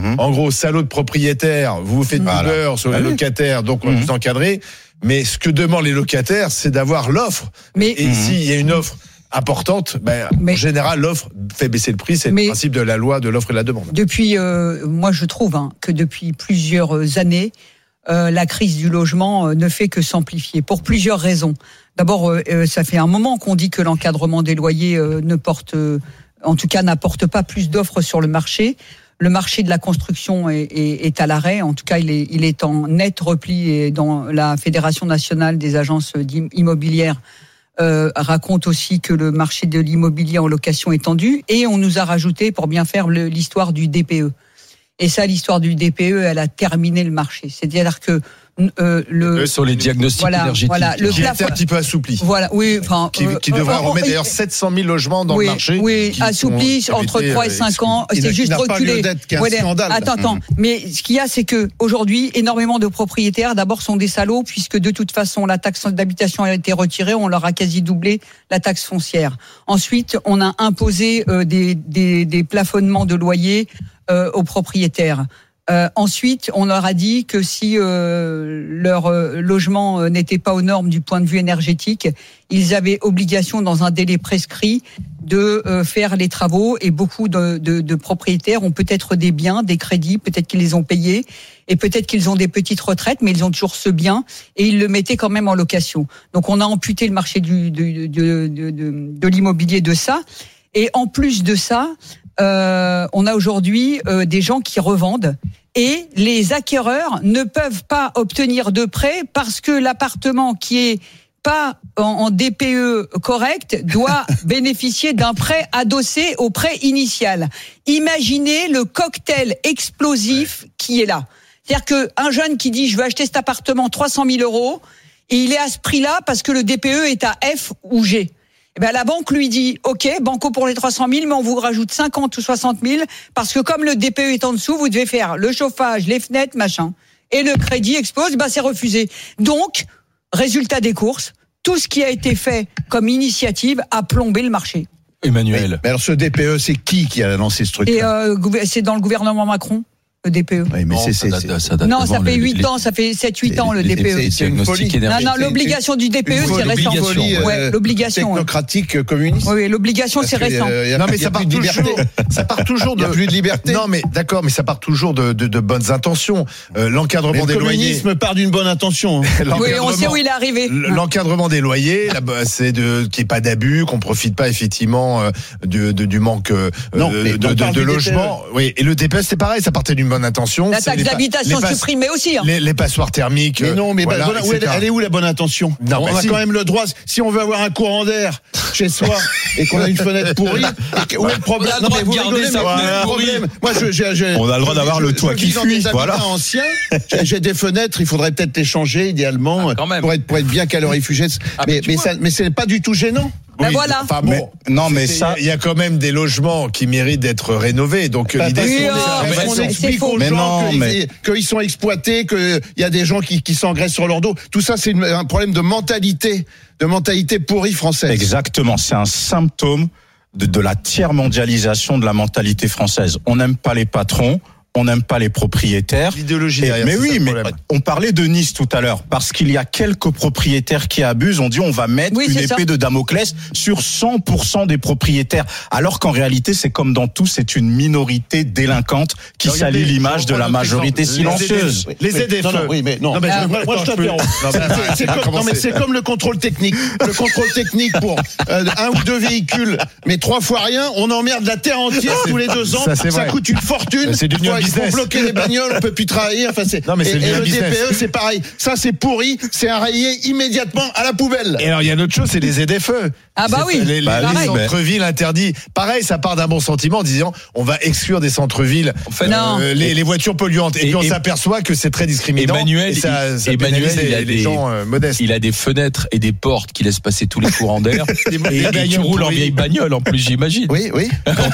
Mmh. En gros, salaud de propriétaire, vous vous faites voilà. du beurre sur les ah, locataires, donc on mmh. va vous encadrer. Mais ce que demandent les locataires, c'est d'avoir l'offre. Mais et mmh. s'il y a une offre importante, ben, mais, en général, l'offre fait baisser le prix. C'est le principe de la loi de l'offre et de la demande. Depuis, euh, moi, je trouve hein, que depuis plusieurs années, euh, la crise du logement euh, ne fait que s'amplifier pour plusieurs raisons. D'abord, euh, ça fait un moment qu'on dit que l'encadrement des loyers euh, ne porte, euh, en tout cas, n'apporte pas plus d'offres sur le marché. Le marché de la construction est, est, est à l'arrêt. En tout cas, il est, il est en net repli. Et dans la Fédération nationale des agences immobilières, Euh, raconte aussi que le marché de l'immobilier en location est tendu, et on nous a rajouté pour bien faire le, l'histoire du D P E. Et ça, l'histoire du D P E, elle a terminé le marché. C'est-à-dire que euh, le sur les diagnostics voilà, énergétiques, voilà, le qui était un petit peu assoupli. Voilà, oui, enfin, qui, qui devrait euh, remettre d'ailleurs sept cent mille logements dans oui, le marché. Oui, assoupli entre trois et cinq ans, il c'est juste reculé. Ouais, attends, attends. Mmh. Mais ce qu'il y a, c'est que aujourd'hui, énormément de propriétaires, d'abord, sont des salauds, puisque de toute façon, la taxe d'habitation a été retirée, on leur a quasi doublé la taxe foncière. Ensuite, on a imposé euh, des, des, des plafonnements de loyers euh, aux propriétaires. Euh, ensuite, on leur a dit que si euh, leur euh, logement euh, n'était pas aux normes du point de vue énergétique, ils avaient obligation, dans un délai prescrit, de euh, faire les travaux. Et beaucoup de, de, de propriétaires ont peut-être des biens, des crédits, peut-être qu'ils les ont payés, et peut-être qu'ils ont des petites retraites, mais ils ont toujours ce bien, et ils le mettaient quand même en location. Donc, on a amputé le marché du, de, de, de, de, de l'immobilier de ça. Et en plus de ça, euh, on a aujourd'hui euh, des gens qui revendent. Et les acquéreurs ne peuvent pas obtenir de prêt parce que l'appartement qui est pas en D P E correct doit bénéficier d'un prêt adossé au prêt initial. Imaginez le cocktail explosif qui est là. C'est-à-dire qu'un jeune qui dit « je veux acheter cet appartement trois cent mille euros » et il est à ce prix-là parce que le D P E est à F ou G. Eh ben, la banque lui dit, OK, banco pour les trois cent mille, mais on vous rajoute cinquante ou soixante mille, parce que comme le D P E est en dessous, vous devez faire le chauffage, les fenêtres, machin. Et le crédit explose, ben, c'est refusé. Donc, résultat des courses, tout ce qui a été fait comme initiative a plombé le marché. Emmanuel. Mais, mais alors, ce D P E, c'est qui qui a lancé ce truc? Et euh, c'est dans le gouvernement Macron. Le D P E. Oui, mais non, c'est, ça c'est, date, ça date non, ça fait les, huit les, ans, ça fait sept huit ans le les, D P E. C'est, c'est une folie. Non, non, l'obligation du D P E, c'est récent. Folie, euh, ouais, l'obligation. Technocratique ouais. communiste. Oui, l'obligation, Parce c'est récent. Euh, non, mais ça part toujours. Ça part toujours de. Il n'y a plus de liberté. Non, mais d'accord, mais ça part toujours de, de, de bonnes intentions. Euh, l'encadrement mais des loyers. Le communisme part d'une bonne intention. Oui, on sait où il est arrivé. L'encadrement des loyers, là, c'est de qu'il n'y ait pas d'abus, qu'on profite pas effectivement euh, du, de, du manque euh, non, de, de, de, de logement. Oui, et le D P E, c'est pareil, ça partait d'une bonne intention. La taxe d'habitation supprimée aussi. Hein. Les, les passoires thermiques. Mais non, mais voilà, bah, où elle, elle est où la bonne intention? Non, on a si. quand même le droit, si on veut avoir un courant d'air chez soi et qu'on a une fenêtre pourrie, où est le problème? Non, mais vous rigolez, mais voilà. problème. Moi, je, j'ai, j'ai, on a le droit d'avoir le toit qui fuit. Voilà. Anciens, j'ai, j'ai des fenêtres, il faudrait peut-être les changer idéalement ah, pour être pour être bien calorifugé. Ah, mais mais, ça, mais c'est pas du tout gênant. Ben oui, voilà. Enfin bon, mais, non mais ça, il y a quand même des logements qui méritent d'être rénovés. Donc bah, l'idée, c'est qu'on on explique aux mais gens non, qu'ils, mais... qu'ils sont exploités, qu'il y a des gens qui, qui s'engraissent sur leur dos. Tout ça, c'est une, un problème de mentalité, de mentalité pourrie française. Exactement, c'est un symptôme de, de la tiers mondialisation de la mentalité française. On n'aime pas les patrons. On n'aime pas les propriétaires. L'idéologie derrière, mais oui, mais problème. On parlait de Nice tout à l'heure, parce qu'il y a quelques propriétaires qui abusent. On dit on va mettre oui, une épée ça. de Damoclès sur cent pour cent des propriétaires, alors qu'en réalité, c'est comme dans tout, c'est une minorité délinquante qui Alors, salit l'image de la majorité silencieuse. Les Z F E. Non, non, oui, mais non. non mais ah, moi, moi, je t'interromps. C'est comme, non, mais c'est comme le contrôle technique. Le contrôle technique pour euh, un ou deux véhicules, mais trois fois rien, on emmerde la terre entière tous les deux ans. Ça, ça coûte une fortune. C'est devenu un business. Bloquer les bagnoles, on peut plus travailler. Enfin, c'est. Non, mais c'est et, et le business. D P E, c'est pareil. Ça, c'est pourri. C'est à rayer immédiatement à la poubelle. Et alors, il y a une autre chose, c'est les Z F E. Ah bah c'est oui. Les, les, bah, les oui, centres-villes interdits. Pareil, ça part d'un bon sentiment en disant on va exclure des centres-villes en fait, euh, les, les voitures polluantes. Et, et puis on et, s'aperçoit que c'est très discriminant. Emmanuel, et ça, ça Emmanuel il a les, des, les gens euh, modestes. Il a des fenêtres et des portes qui laissent passer tous les courants d'air. et, et, et tu roules en vieille bagnole en plus, j'imagine. Oui, oui.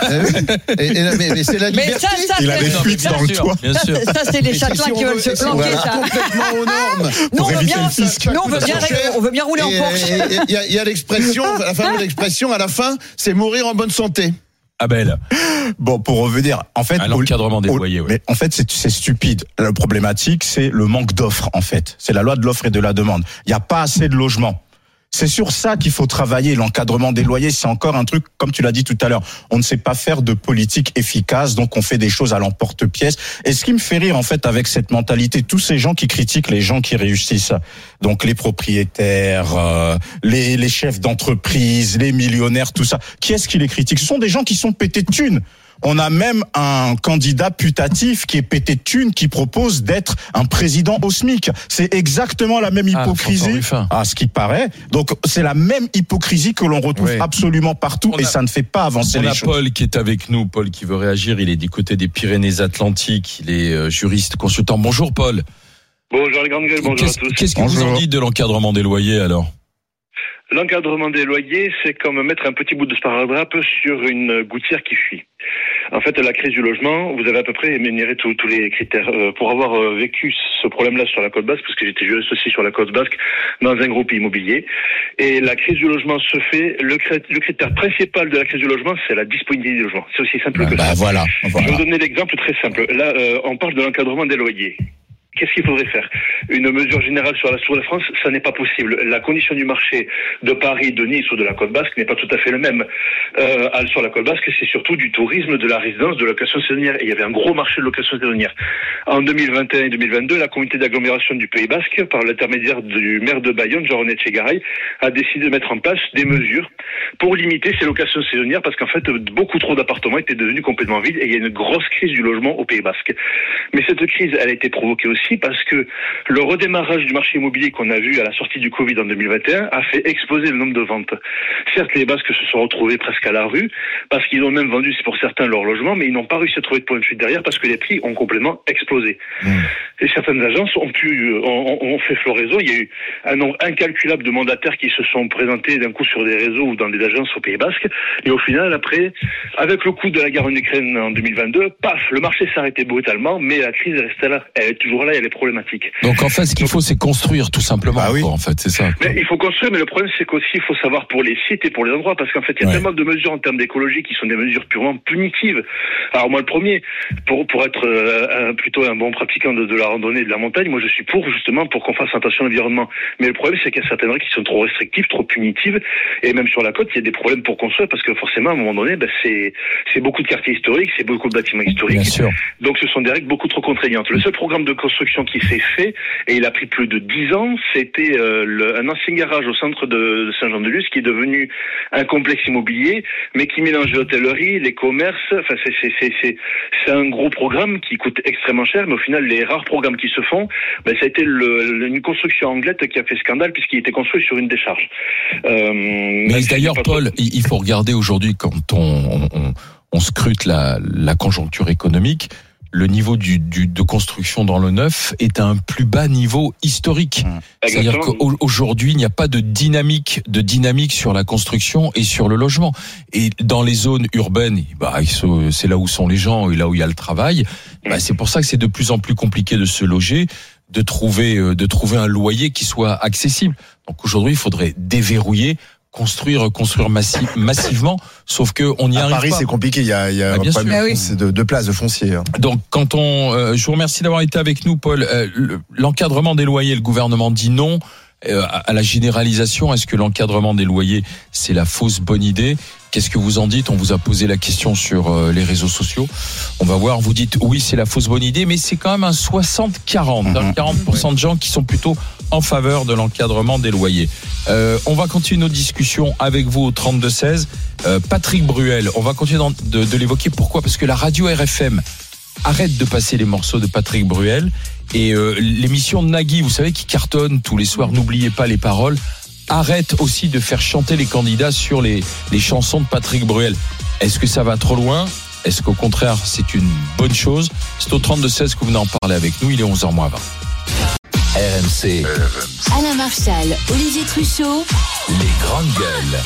et, et, mais, mais c'est la liberté. Mais ça, ça, il a des fuites dans le toit. Bien sûr. Ça, c'est les châtelains qui veulent se planquer, ça. Complètement aux normes. Nous, on veut bien, nous, on veut bien, on veut bien rouler en Porsche. Il y a l'expression, la fameuse expression à la fin, c'est mourir en bonne santé. Abel. Bon, pour revenir, en fait, à l'encadrement des au, loyers. Ouais. Mais en fait, c'est, c'est stupide. La problématique, c'est le manque d'offres. En fait, c'est la loi de l'offre et de la demande. Il n'y a pas assez de logements. C'est sur ça qu'il faut travailler. L'encadrement des loyers, c'est encore un truc, comme tu l'as dit tout à l'heure, on ne sait pas faire de politique efficace, donc on fait des choses à l'emporte-pièce. Et ce qui me fait rire, en fait, avec cette mentalité, tous ces gens qui critiquent les gens qui réussissent, donc les propriétaires, euh, les, les chefs d'entreprise, les millionnaires, tout ça, qui est-ce qui les critique? Ce sont des gens qui sont pétés de thunes. On a même un candidat putatif qui est pété de thunes, qui propose d'être un président au SMIC. C'est exactement la même hypocrisie. Ah, à ce qui paraît. Donc, c'est la même hypocrisie que l'on retrouve oui. absolument partout on et a, ça ne fait pas avancer les choses. On a Paul qui est avec nous. Paul qui veut réagir. Il est du côté des Pyrénées-Atlantiques. Il est euh, juriste, consultant. Bonjour, Paul. Bonjour, les grandes gueules. Bonjour qu'est-ce, à tous. Qu'est-ce que bonjour. vous en dites de l'encadrement des loyers, alors? L'encadrement des loyers, c'est comme mettre un petit bout de sparadrap sur une gouttière qui fuit. En fait, la crise du logement, vous avez à peu près énuméré tous, tous les critères. Euh, pour avoir euh, vécu ce problème-là sur la côte basque, parce que j'étais juriste aussi sur la côte basque, dans un groupe immobilier, et la crise du logement se fait, le, le critère principal de la crise du logement, c'est la disponibilité du logement. C'est aussi simple bah, que bah, ça. Voilà, voilà. Je vais vous donner l'exemple très simple. Là, euh, on parle de l'encadrement des loyers. Qu'est-ce qu'il faudrait faire? Une mesure générale sur la, sur la France, ça n'est pas possible. La condition du marché de Paris, de Nice ou de la Côte Basque n'est pas tout à fait le même. Euh, sur la Côte Basque, c'est surtout du tourisme, de la résidence, de location saisonnière. Et il y avait un gros marché de location saisonnière. En deux mille vingt et un et deux mille vingt-deux, la communauté d'agglomération du Pays Basque, par l'intermédiaire du maire de Bayonne, Jean-René Tchegaray, a décidé de mettre en place des mesures pour limiter ces locations saisonnières parce qu'en fait, beaucoup trop d'appartements étaient devenus complètement vides et il y a une grosse crise du logement au Pays Basque. Mais cette crise, elle a été provoquée aussi parce que le redémarrage du marché immobilier qu'on a vu à la sortie du Covid en deux mille vingt et un a fait exploser le nombre de ventes. Certes, les Basques se sont retrouvés presque à la rue parce qu'ils ont même vendu, c'est pour certains, leur logement, mais ils n'ont pas réussi à trouver de point de fuite derrière parce que les prix ont complètement explosé. Mmh. Et certaines agences ont pu, ont, ont fait floraison. Il y a eu un nombre incalculable de mandataires qui se sont présentés d'un coup sur des réseaux ou dans des agences au Pays Basque. Et au final, après, avec le coup de la guerre en Ukraine en deux mille vingt-deux, paf, le marché s'est arrêté brutalement, mais la crise reste là. Elle est toujours là et elle est problématique. Donc en fait, ce qu'il faut, c'est construire tout simplement. Ah oui. Quoi, en fait, c'est ça. Mais il faut construire, mais le problème, c'est qu'aussi, il faut savoir pour les sites et pour les endroits, parce qu'en fait, il y a ouais. tellement de mesures en termes d'écologie qui sont des mesures purement punitives. Alors moi, le premier, pour pour être euh, un, plutôt un bon pratiquant de, de la randonnée et de la montagne, moi, je suis pour justement pour qu'on fasse attention à l'environnement. Mais le problème, c'est qu'il y a certaines règles qui sont trop restrictives, trop punitives, et même sur la côte, il y a des problèmes pour construire, parce que forcément, à un moment donné, ben, c'est c'est beaucoup de quartiers historiques, c'est beaucoup de bâtiments historiques. Bien sûr. Donc, ce sont des règles beaucoup trop contraignantes. Le seul programme de construction qui s'est fait, et il a pris plus de dix ans, c'était euh, le, un ancien garage au centre de, de Saint-Jean-de-Luz qui est devenu un complexe immobilier, mais qui mélange l'hôtellerie, les commerces. Enfin, c'est, c'est, c'est, c'est, c'est un gros programme qui coûte extrêmement cher, mais au final, les rares programmes qui se font, ben, ça a été le, le, une construction anglaise qui a fait scandale puisqu'il était construit sur une décharge. Euh, mais d'ailleurs, Paul, trop... il faut regarder aujourd'hui quand on, on, on scrute la, la conjoncture économique. Le niveau du, du, de construction dans le neuf est à un plus bas niveau historique. Mmh. C'est-à-dire qu'aujourd'hui, il n'y a pas de dynamique, de dynamique sur la construction et sur le logement. Et dans les zones urbaines, bah, c'est là où sont les gens et là où il y a le travail. Bah, c'est pour ça que c'est de plus en plus compliqué de se loger, de trouver, de trouver un loyer qui soit accessible. Donc aujourd'hui, il faudrait déverrouiller, construire, construire massif, massivement, sauf que on y à arrive Paris, pas. c'est compliqué. Il y a, il y a ah, bien un problème sûr. c'est de, de place de foncier. Hein. Donc, quand on, euh, je vous remercie d'avoir été avec nous, Paul. Euh, l'encadrement des loyers, le gouvernement dit non euh, à la généralisation. Est-ce que l'encadrement des loyers, c'est la fausse bonne idée? Qu'est-ce que vous en dites? On vous a posé la question sur euh, les réseaux sociaux. On va voir. Vous dites oui, c'est la fausse bonne idée, mais c'est quand même un soixante quarante. Mmh. Hein, quarante pour cent de gens qui sont plutôt en faveur de l'encadrement des loyers. Euh, on va continuer nos discussions avec vous au trente-deux seize. Euh, Patrick Bruel, on va continuer de, de l'évoquer. Pourquoi? Parce que la radio R F M arrête de passer les morceaux de Patrick Bruel. Et euh, l'émission de Nagui, vous savez, qui cartonne tous les soirs, n'oubliez pas les paroles, arrête aussi de faire chanter les candidats sur les, les chansons de Patrick Bruel. Est-ce que ça va trop loin? Est-ce qu'au contraire, c'est une bonne chose? C'est au trente-deux seize que vous venez en parler avec nous. Il est onze heures moins vingt. R M C. Alain Marchal, Olivier Truchot. Les grandes gueules.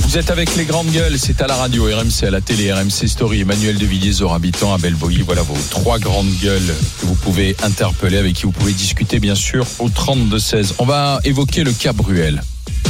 Vous êtes avec les grandes gueules, c'est à la radio, R M C, à la télé, R M C Story, Emmanuel de Villiers-Zor, habitant à Belleville. Voilà vos trois grandes gueules que vous pouvez interpeller, avec qui vous pouvez discuter bien sûr au trente-deux seize. On va évoquer le cas Bruel.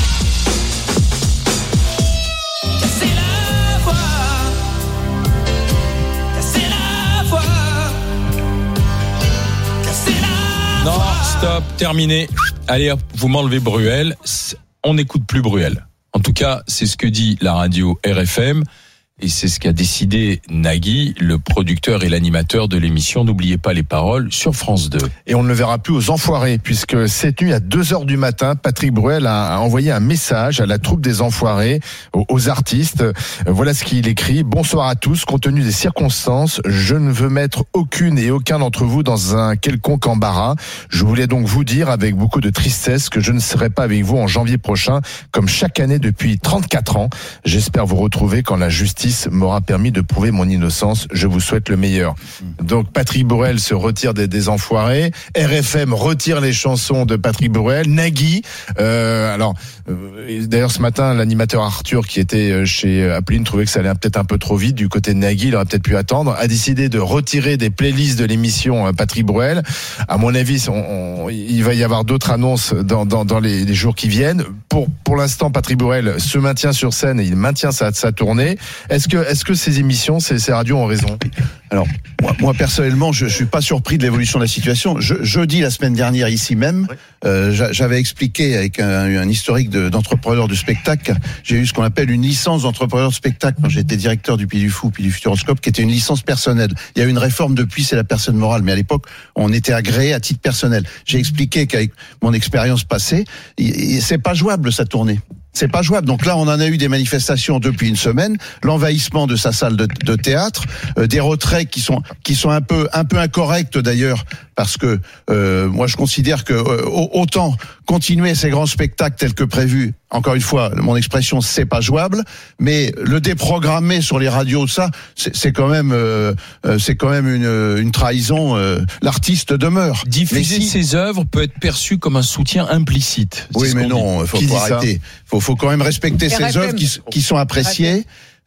Non, stop, terminé. Allez hop, vous m'enlevez Bruel. On n'écoute plus Bruel. En tout cas, c'est ce que dit la radio R F M. Et c'est ce qu'a décidé Nagui, le producteur et l'animateur de l'émission N'oubliez pas les paroles sur France deux. Et on ne le verra plus aux Enfoirés, puisque cette nuit à deux heures du matin, Patrick Bruel a envoyé un message à la troupe des Enfoirés, aux artistes. Voilà ce qu'il écrit. Bonsoir à tous. Compte tenu des circonstances, je ne veux mettre aucune et aucun d'entre vous dans un quelconque embarras. Je voulais donc vous dire avec beaucoup de tristesse que je ne serai pas avec vous en janvier prochain, comme chaque année depuis trente-quatre ans. J'espère vous retrouver quand la justice m'aura permis de prouver mon innocence. Je vous souhaite le meilleur. Donc Patrick Bruel se retire des, des Enfoirés. R F M retire les chansons de Patrick Bruel. Nagui, euh, alors euh, d'ailleurs ce matin l'animateur Arthur qui était chez Appeline trouvait que ça allait peut-être un peu trop vite du côté de Nagui. Il aurait peut-être pu attendre. A décidé de retirer des playlists de l'émission Patrick Bruel. À mon avis, on, on, il va y avoir d'autres annonces dans, dans, dans les, les jours qui viennent. Pour pour l'instant, Patrick Bruel se maintient sur scène et il maintient sa, sa tournée. Est-ce que, est-ce que ces émissions, ces, ces radios ont raison? Alors, moi, moi personnellement, je, je suis pas surpris de l'évolution de la situation. Je, jeudi, la semaine dernière, ici même, oui. euh, j'avais expliqué avec un, un historique de, d'entrepreneur de spectacle. J'ai eu ce qu'on appelle une licence d'entrepreneur de spectacle quand j'étais directeur du Puy du Fou, puis du Futuroscope, qui était une licence personnelle. Il y a eu une réforme depuis, c'est la personne morale, mais à l'époque, on était agréé à titre personnel. J'ai expliqué qu'avec mon expérience passée, c'est pas jouable sa tournée. C'est pas jouable. Donc là, on en a eu des manifestations depuis une semaine, l'envahissement de sa salle de, de théâtre, euh, des retraits qui sont qui sont un peu un peu incorrects d'ailleurs, parce que euh, moi je considère que euh, autant continuer ces grands spectacles tels que prévus. Encore une fois, mon expression, c'est pas jouable, mais le déprogrammer sur les radios, ça, c'est, c'est quand même, euh, c'est quand même une, une trahison. Euh, l'artiste demeure. Diffuser si... ses œuvres peut être perçu comme un soutien implicite. Oui, mais non, faut, faut arrêter. Faut, faut quand même respecter R F M. Ses œuvres qui, qui sont appréciées.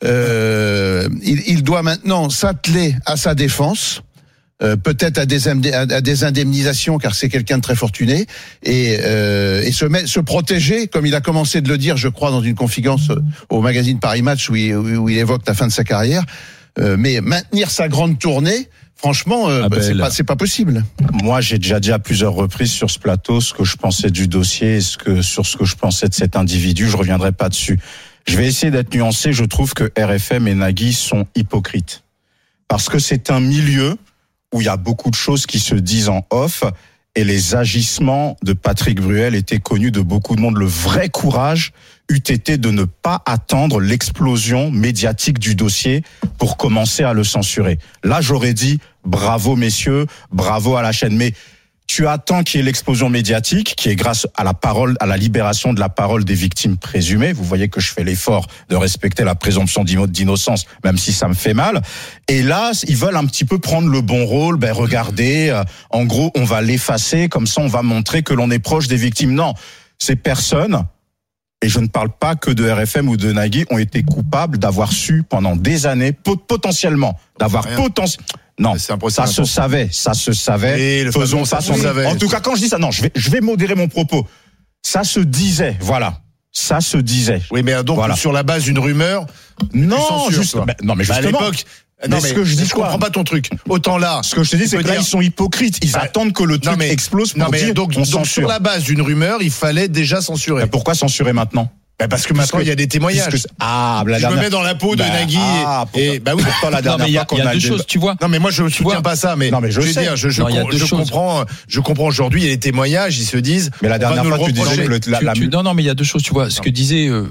Euh, il, il doit maintenant s'atteler à sa défense. Euh, peut-être à des, à des indemnisations, car c'est quelqu'un de très fortuné, et, euh, et se, met, se protéger, comme il a commencé de le dire, je crois, dans une conférence au magazine Paris Match, où il, où il évoque la fin de sa carrière. Euh, mais maintenir sa grande tournée, franchement, euh, bah, c'est pas, c'est pas possible. Moi, j'ai déjà dit à plusieurs reprises sur ce plateau ce que je pensais du dossier, et ce que, sur ce que je pensais de cet individu. Je reviendrai pas dessus. Je vais essayer d'être nuancé. Je trouve que R F M et Nagui sont hypocrites. Parce que c'est un milieu où il y a beaucoup de choses qui se disent en off, et les agissements de Patrick Bruel étaient connus de beaucoup de monde. Le vrai courage eût été de ne pas attendre l'explosion médiatique du dossier pour commencer à le censurer. Là, j'aurais dit bravo messieurs, bravo à la chaîne, mais tu attends qu'il y ait l'explosion médiatique, qui est grâce à la parole, à la libération de la parole des victimes présumées. Vous voyez que je fais l'effort de respecter la présomption d'innocence, même si ça me fait mal. Et là, ils veulent un petit peu prendre le bon rôle. Ben, regardez, euh, en gros, on va l'effacer, comme ça on va montrer que l'on est proche des victimes. Non, ces personnes, et je ne parle pas que de R F M ou de Nagui, ont été coupables d'avoir su pendant des années, potentiellement, d'avoir potentiellement... Non, ça se savait, ça se savait. Et le Faisons ça, son... En tout cas, quand je dis ça, non, je vais, je vais modérer mon propos. Ça se disait, voilà. Ça se disait. Oui, mais donc voilà. Sur la base d'une rumeur. Non, censures, juste, bah, non, mais justement. À l'époque. Non, mais ce que je dis, je comprends pas ton truc. Autant là. Ce que je te dis, c'est que là, ils sont hypocrites. Ils bah, attendent que le truc mais, explose pour non, mais dire donc, on donc sur la base d'une rumeur, il fallait déjà censurer. Bah, pourquoi censurer maintenant? Bah parce que maintenant il y a des témoignages. Que, ah, la je dernière... me mets dans la peau de bah, Nagui ah, et, et bah oui. Pourtant la dernière non, mais il y a, fois y a qu'on deux a choses, tu vois. Non mais moi je ne soutiens pas ça, mais non mais je, je sais. Veux dire, je, je, non, com- je comprends, je comprends aujourd'hui il y a des témoignages, ils se disent. Mais la dernière fois tu disais que le, la, la... Tu, non non mais il y a deux choses, tu vois. Ce que disait, euh,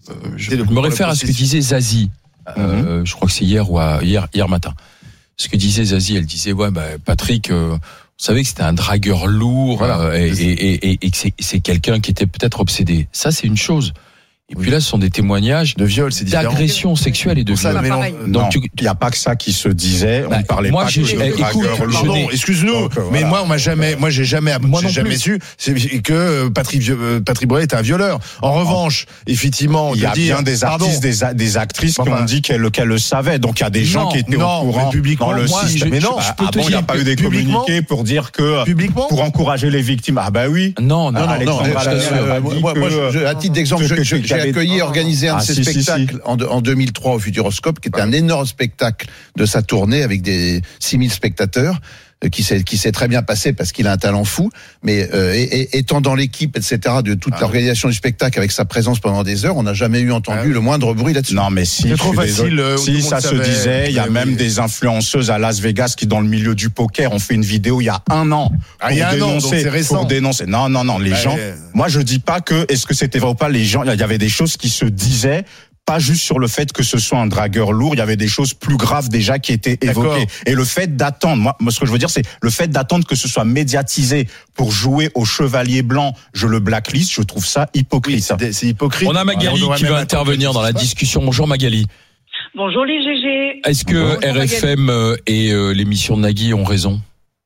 je me réfère à ce que disait Zazie. Euh, mm-hmm. Je crois que c'est hier ou à, hier hier matin. Ce que disait Zazie, elle disait ouais bah Patrick. Euh, Vous savez que c'était un dragueur lourd voilà. euh, et, et, et, et que c'est, c'est quelqu'un qui était peut-être obsédé. Ça, c'est une chose. Et puis là, ce sont des témoignages de viol, c'est différent. D'agression sexuelle et de ça, viol. mais non, Donc, il n'y a pas que ça qui se disait. On Bah, ne parlait moi, pas j'ai- que j'ai- de écoute, dragueurs je lourds. Pardon, excuse-nous, Donc, euh, mais voilà. moi, on m'a jamais, moi, j'ai jamais, Moi j'ai non jamais plus. su c'est que euh, Patrick, Vieux- euh, Patrick Bruel était un violeur. En revanche, effectivement, Il y de a dire, bien des pardon, artistes, des, a- des actrices qui Enfin, ont dit qu'elles qu'elles le savaient. Donc il y a des gens non, qui étaient non, au courant mais publiquement, dans le moi, système. je- Mais je- non, je ah peux te bon, il n'y a dire pas eu que des publiquement- communiqués pour dire que publiquement, pour encourager les victimes. Ah bah oui. Non, non, Ah, non, Alexandre non, je Allier t'assure. a Euh, pas moi, dit moi, que- moi, je- à titre d'exemple, que- je- que- je- que j'ai j'avais- accueilli et organisé un Ah, de ces si, si, si. spectacles en, de- en deux mille trois au Futuroscope, qui était un énorme spectacle de sa tournée avec des six mille spectateurs, euh, qui s'est qui s'est très bien passé parce qu'il a un talent fou. Mais euh, et, et, étant dans l'équipe, et cetera, de toute Ah, l'organisation du spectacle avec sa présence pendant des heures, on n'a jamais eu entendu Ah, le moindre bruit là-dessus. Non, mais si. C'est je trop suis facile, désolé. euh, tout le Si monde ça se savait. disait, il y a Mais même oui. des influenceuses à Las Vegas qui, dans le milieu du poker, ont fait une vidéo il y a un an. Ah, il y a pour un an, donc dénoncer- c'est récent. Pour dénoncer. Non, non, non, les Bah, gens. euh, Moi, je dis pas que, est-ce que c'était vrai ou pas, les gens, il y avait des choses qui se disaient. Pas juste sur le fait que ce soit un dragueur lourd, il y avait des choses plus graves déjà qui étaient D'accord. évoquées. Et le fait d'attendre, moi, moi, ce que je veux dire, c'est le fait d'attendre que ce soit médiatisé pour jouer au chevalier blanc, je le blacklist, je trouve ça hypocrite. oui, c'est c'est hypocrite. On a Magali On aurait qui même va attendre intervenir que dans ça la se passe. discussion. Bonjour Magali. Bonjour les G G. Est-ce que Bonjour, R F M euh, et euh, l'émission de Nagui ont raison?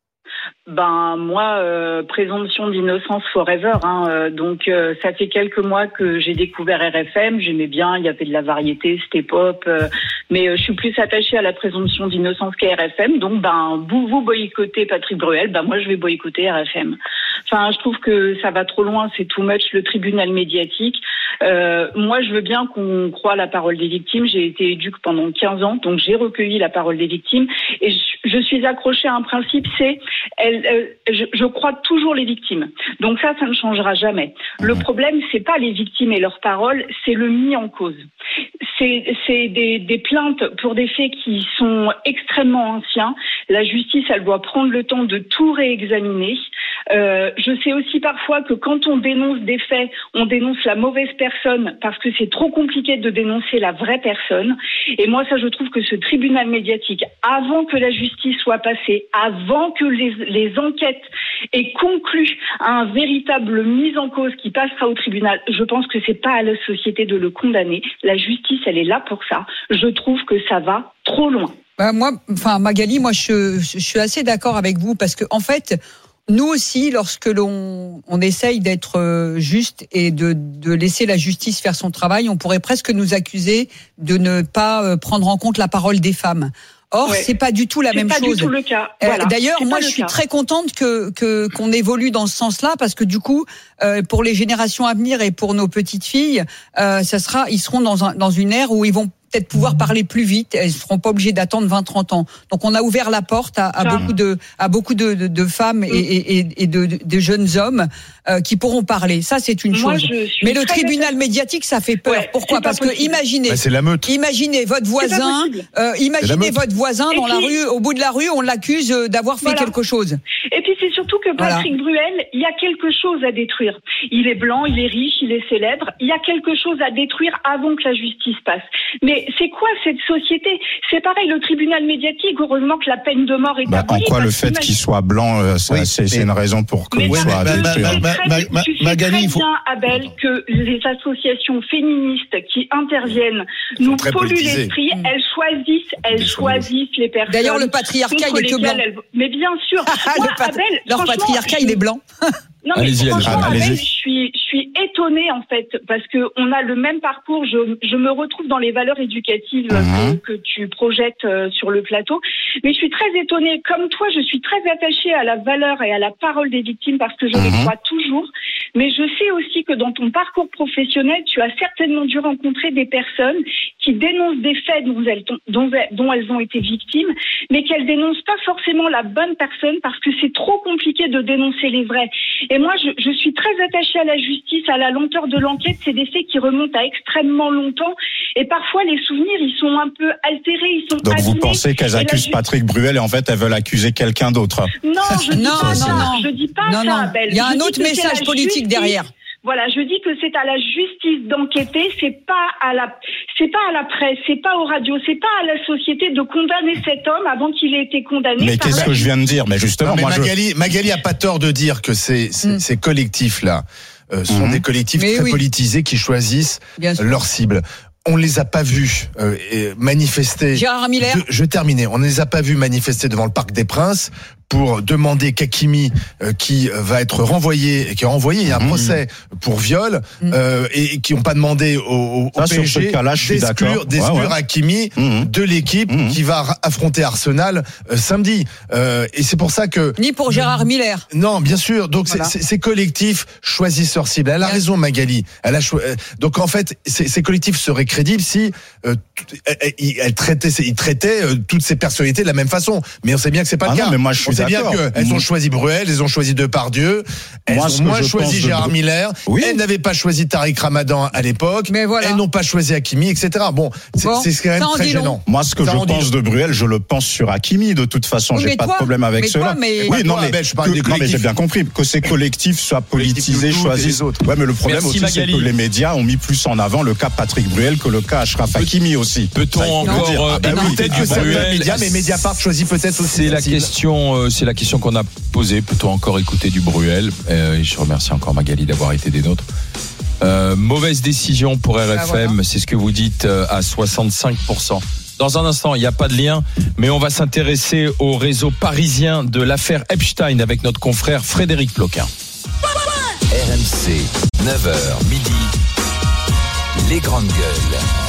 Ben moi, euh, présomption d'innocence forever. Hein, euh, donc euh, ça fait quelques mois que j'ai découvert R F M. J'aimais bien, il y avait de la variété, c'était pop. Euh, mais euh, je suis plus attachée à la présomption d'innocence qu'à R F M. Donc ben vous vous boycottez Patrick Bruel, ben moi je vais boycotter R F M. Enfin, je trouve que ça va trop loin, c'est too much, le tribunal médiatique. Euh, moi, je veux bien qu'on croie la parole des victimes. J'ai été éduque pendant quinze ans, donc j'ai recueilli la parole des victimes. Et je, je suis accrochée à un principe, c'est elle, euh, je, je crois toujours les victimes. Donc ça, ça ne changera jamais. Le problème, c'est pas les victimes et leurs paroles, c'est le mis en cause. C'est, c'est des, des plaintes pour des faits qui sont extrêmement anciens. La justice, elle doit prendre le temps de tout réexaminer. Euh, je sais aussi parfois que quand on dénonce des faits, on dénonce la mauvaise personne parce que c'est trop compliqué de dénoncer la vraie personne. Et moi, ça, je trouve que ce tribunal médiatique, avant que la justice soit passée, avant que les, les enquêtes aient conclu à un véritable mise en cause qui passera au tribunal, je pense que c'est pas à la société de le condamner. La justice, elle est là pour ça. Je trouve que ça va trop loin. Bah, moi, enfin Magali, moi je, je suis assez d'accord avec vous parce que en fait, nous aussi, lorsque l'on on essaye d'être juste et de, de laisser la justice faire son travail, on pourrait presque nous accuser de ne pas prendre en compte la parole des femmes. Or, Ouais. c'est pas du tout la C'est même pas chose. du tout le cas. Euh, Voilà. D'ailleurs, C'est moi, pas je le suis cas. très contente que que qu'on évolue dans ce sens-là parce que du coup, euh, pour les générations à venir et pour nos petites filles, euh, ça sera, ils seront dans un dans une ère où ils vont peut-être pouvoir parler plus vite. Elles seront pas obligées d'attendre vingt trente ans. Donc, on a ouvert la porte à, à Ça. beaucoup de à beaucoup de, de, de femmes et, et, et de, de jeunes hommes euh, qui pourront parler. Ça, c'est une Moi, chose. je suis Mais le très tribunal médiatique, ça fait peur. Ouais, Pourquoi c'est pas Parce que possible. imaginez, Bah, c'est la meute. imaginez votre C'est pas voisin, possible. euh, imaginez meute. votre voisin Et dans la puis- rue, au bout de la rue, on l'accuse euh, d'avoir fait Voilà. quelque chose. Et puis c'est surtout que Voilà. Patrick Bruel, il y a quelque chose à détruire. Il est blanc, il est riche, il est célèbre. Il y a quelque chose à détruire avant que la justice passe. Mais c'est quoi cette société? C'est pareil, le tribunal médiatique, heureusement que la peine de mort est Bah, en abolie. quoi le parce fait qu'imagine- qu'il soit blanc, euh, ça, Oui, c'est, c'est mais- une raison pour qu'il Mais Oui, soit mais- tu ma- sais ma- très- ma- ma- tu sais Magali, très il faut- bien, Abel, que les associations féministes qui interviennent nous très polluent politisées. l'esprit. Elles choisissent, elles choisissent les personnes. D'ailleurs, le patriarcat, il contre est que lesquelles blanc. elles- Mais bien sûr. Moi, Le pat- Abel, Leur franchement, patriarcat, je- il est blanc. Non, mais Allez-y, franchement, allez-y. Abel, Allez-y. je suis, je suis étonnée, en fait, parce que on a le même parcours. Je, je me retrouve dans les valeurs éducatives Mhm. que, que tu projettes euh, sur le plateau. Mais je suis très étonnée. Comme toi, je suis très attachée à la valeur et à la parole des victimes parce que je les Mhm. crois toujours. Mais je sais aussi que dans ton parcours professionnel, tu as certainement dû rencontrer des personnes qui dénoncent des faits dont elles, dont, dont elles ont été victimes, mais qu'elles dénoncent pas forcément la bonne personne parce que c'est trop compliqué de dénoncer les vrais. Et moi, je, je suis très attachée à la justice, à la lenteur de l'enquête. C'est des faits qui remontent à extrêmement longtemps. Et parfois, les souvenirs, ils sont un peu altérés, ils sont Donc vous abîmés. pensez qu'elles Et la accusent ju- Patrick Bruel et en fait elles veulent accuser quelqu'un d'autre? Non, je dis Non, pas non, ça. non. Je dis pas Non, ça, non. Abel. Il y a Je un dis autre que c'est message la politique justice. derrière. Voilà, je dis que c'est à la justice d'enquêter, c'est pas à la, c'est pas à la presse, c'est pas aux radios, c'est pas à la société de condamner cet homme avant qu'il ait été condamné. Mais par qu'est-ce la que je viens de dire? Mais justement, Non, mais moi je... Magali, Magali a pas tort de dire que ces, ces, Mm. ces collectifs-là euh, sont Mmh. des collectifs Mais très oui. politisés qui choisissent Bien sûr. leur cible. On ne les a pas vus euh, et manifester. Gérard Miller. Je, je terminais. On ne les a pas vus manifester devant le Parc des Princes pour demander qu'Hakimi, euh, qui va être renvoyé, qui est renvoyé, il y a un Mmh. procès pour viol, Mmh. euh, et, et qui n'ont pas demandé au, au, Ça, au sur P S G ce cas-là, je suis d'exclure, d'accord. d'exclure Ouais, ouais. Hakimi Mmh. de l'équipe Mmh. qui va affronter Arsenal euh, samedi. Euh, et c'est pour ça que Ni pour Gérard Miller. non, bien sûr. Donc Voilà. c'est- c'est- ces collectifs choisissent leur cible. Elle a Bien raison, Magali. Elle a cho- euh, donc en fait, ces, ces collectifs seraient crédibles si euh, tout- elle, elle- elle traitait, ils traitaient euh, toutes ces personnalités de la même façon. Mais on sait bien que c'est pas Ah le non, cas. mais moi, je suis on sait bien d'accord. qu'elles ont choisi Bruel, elles ont choisi Depardieu, elles Moi, ont ce que moins je choisi pense de Gérard Bru- Miller. Oui. Elles n'avaient pas choisi Tariq Ramadan à l'époque. Mais voilà. Elles n'ont pas choisi Hakimi, et cetera. Bon, c'est Bon, c'est quand même ça en très dit long. gênant. Moi, ce que Ça je en dit pense long. de Bruel, je le pense sur Hakimi. De toute façon, Oui, j'ai mais pas toi- de problème avec mais cela. toi, mais- Oui, non, Toi, mais Abel, je parle que- des non, mais j'ai collectifs. bien compris que ces collectifs soient politisés, Collectifs choisissent. des autres. Ouais, mais le problème Merci, aussi, c'est Magali. que les médias ont mis plus en avant le cas Patrick Bruel que le cas Achraf Hakimi aussi. Peut-on Ça, il faut le encore dire. euh, Ah bah oui, écouter Peut-être du que certains Bruel médias, mais Mediapart choisit peut-être aussi. C'est la sa cible. question, euh, c'est la question qu'on a posée. Peut-on encore écouter du Bruel euh, et Je remercie encore Magali d'avoir été des nôtres. Euh, mauvaise décision pour R F M, Ah, voilà. c'est ce que vous dites euh, à soixante-cinq pour cent. Dans un instant, il n'y a pas de lien, mais on va s'intéresser au réseau parisien de l'affaire Epstein avec notre confrère Frédéric Ploquin. R M C, neuf heures midi, les grandes gueules.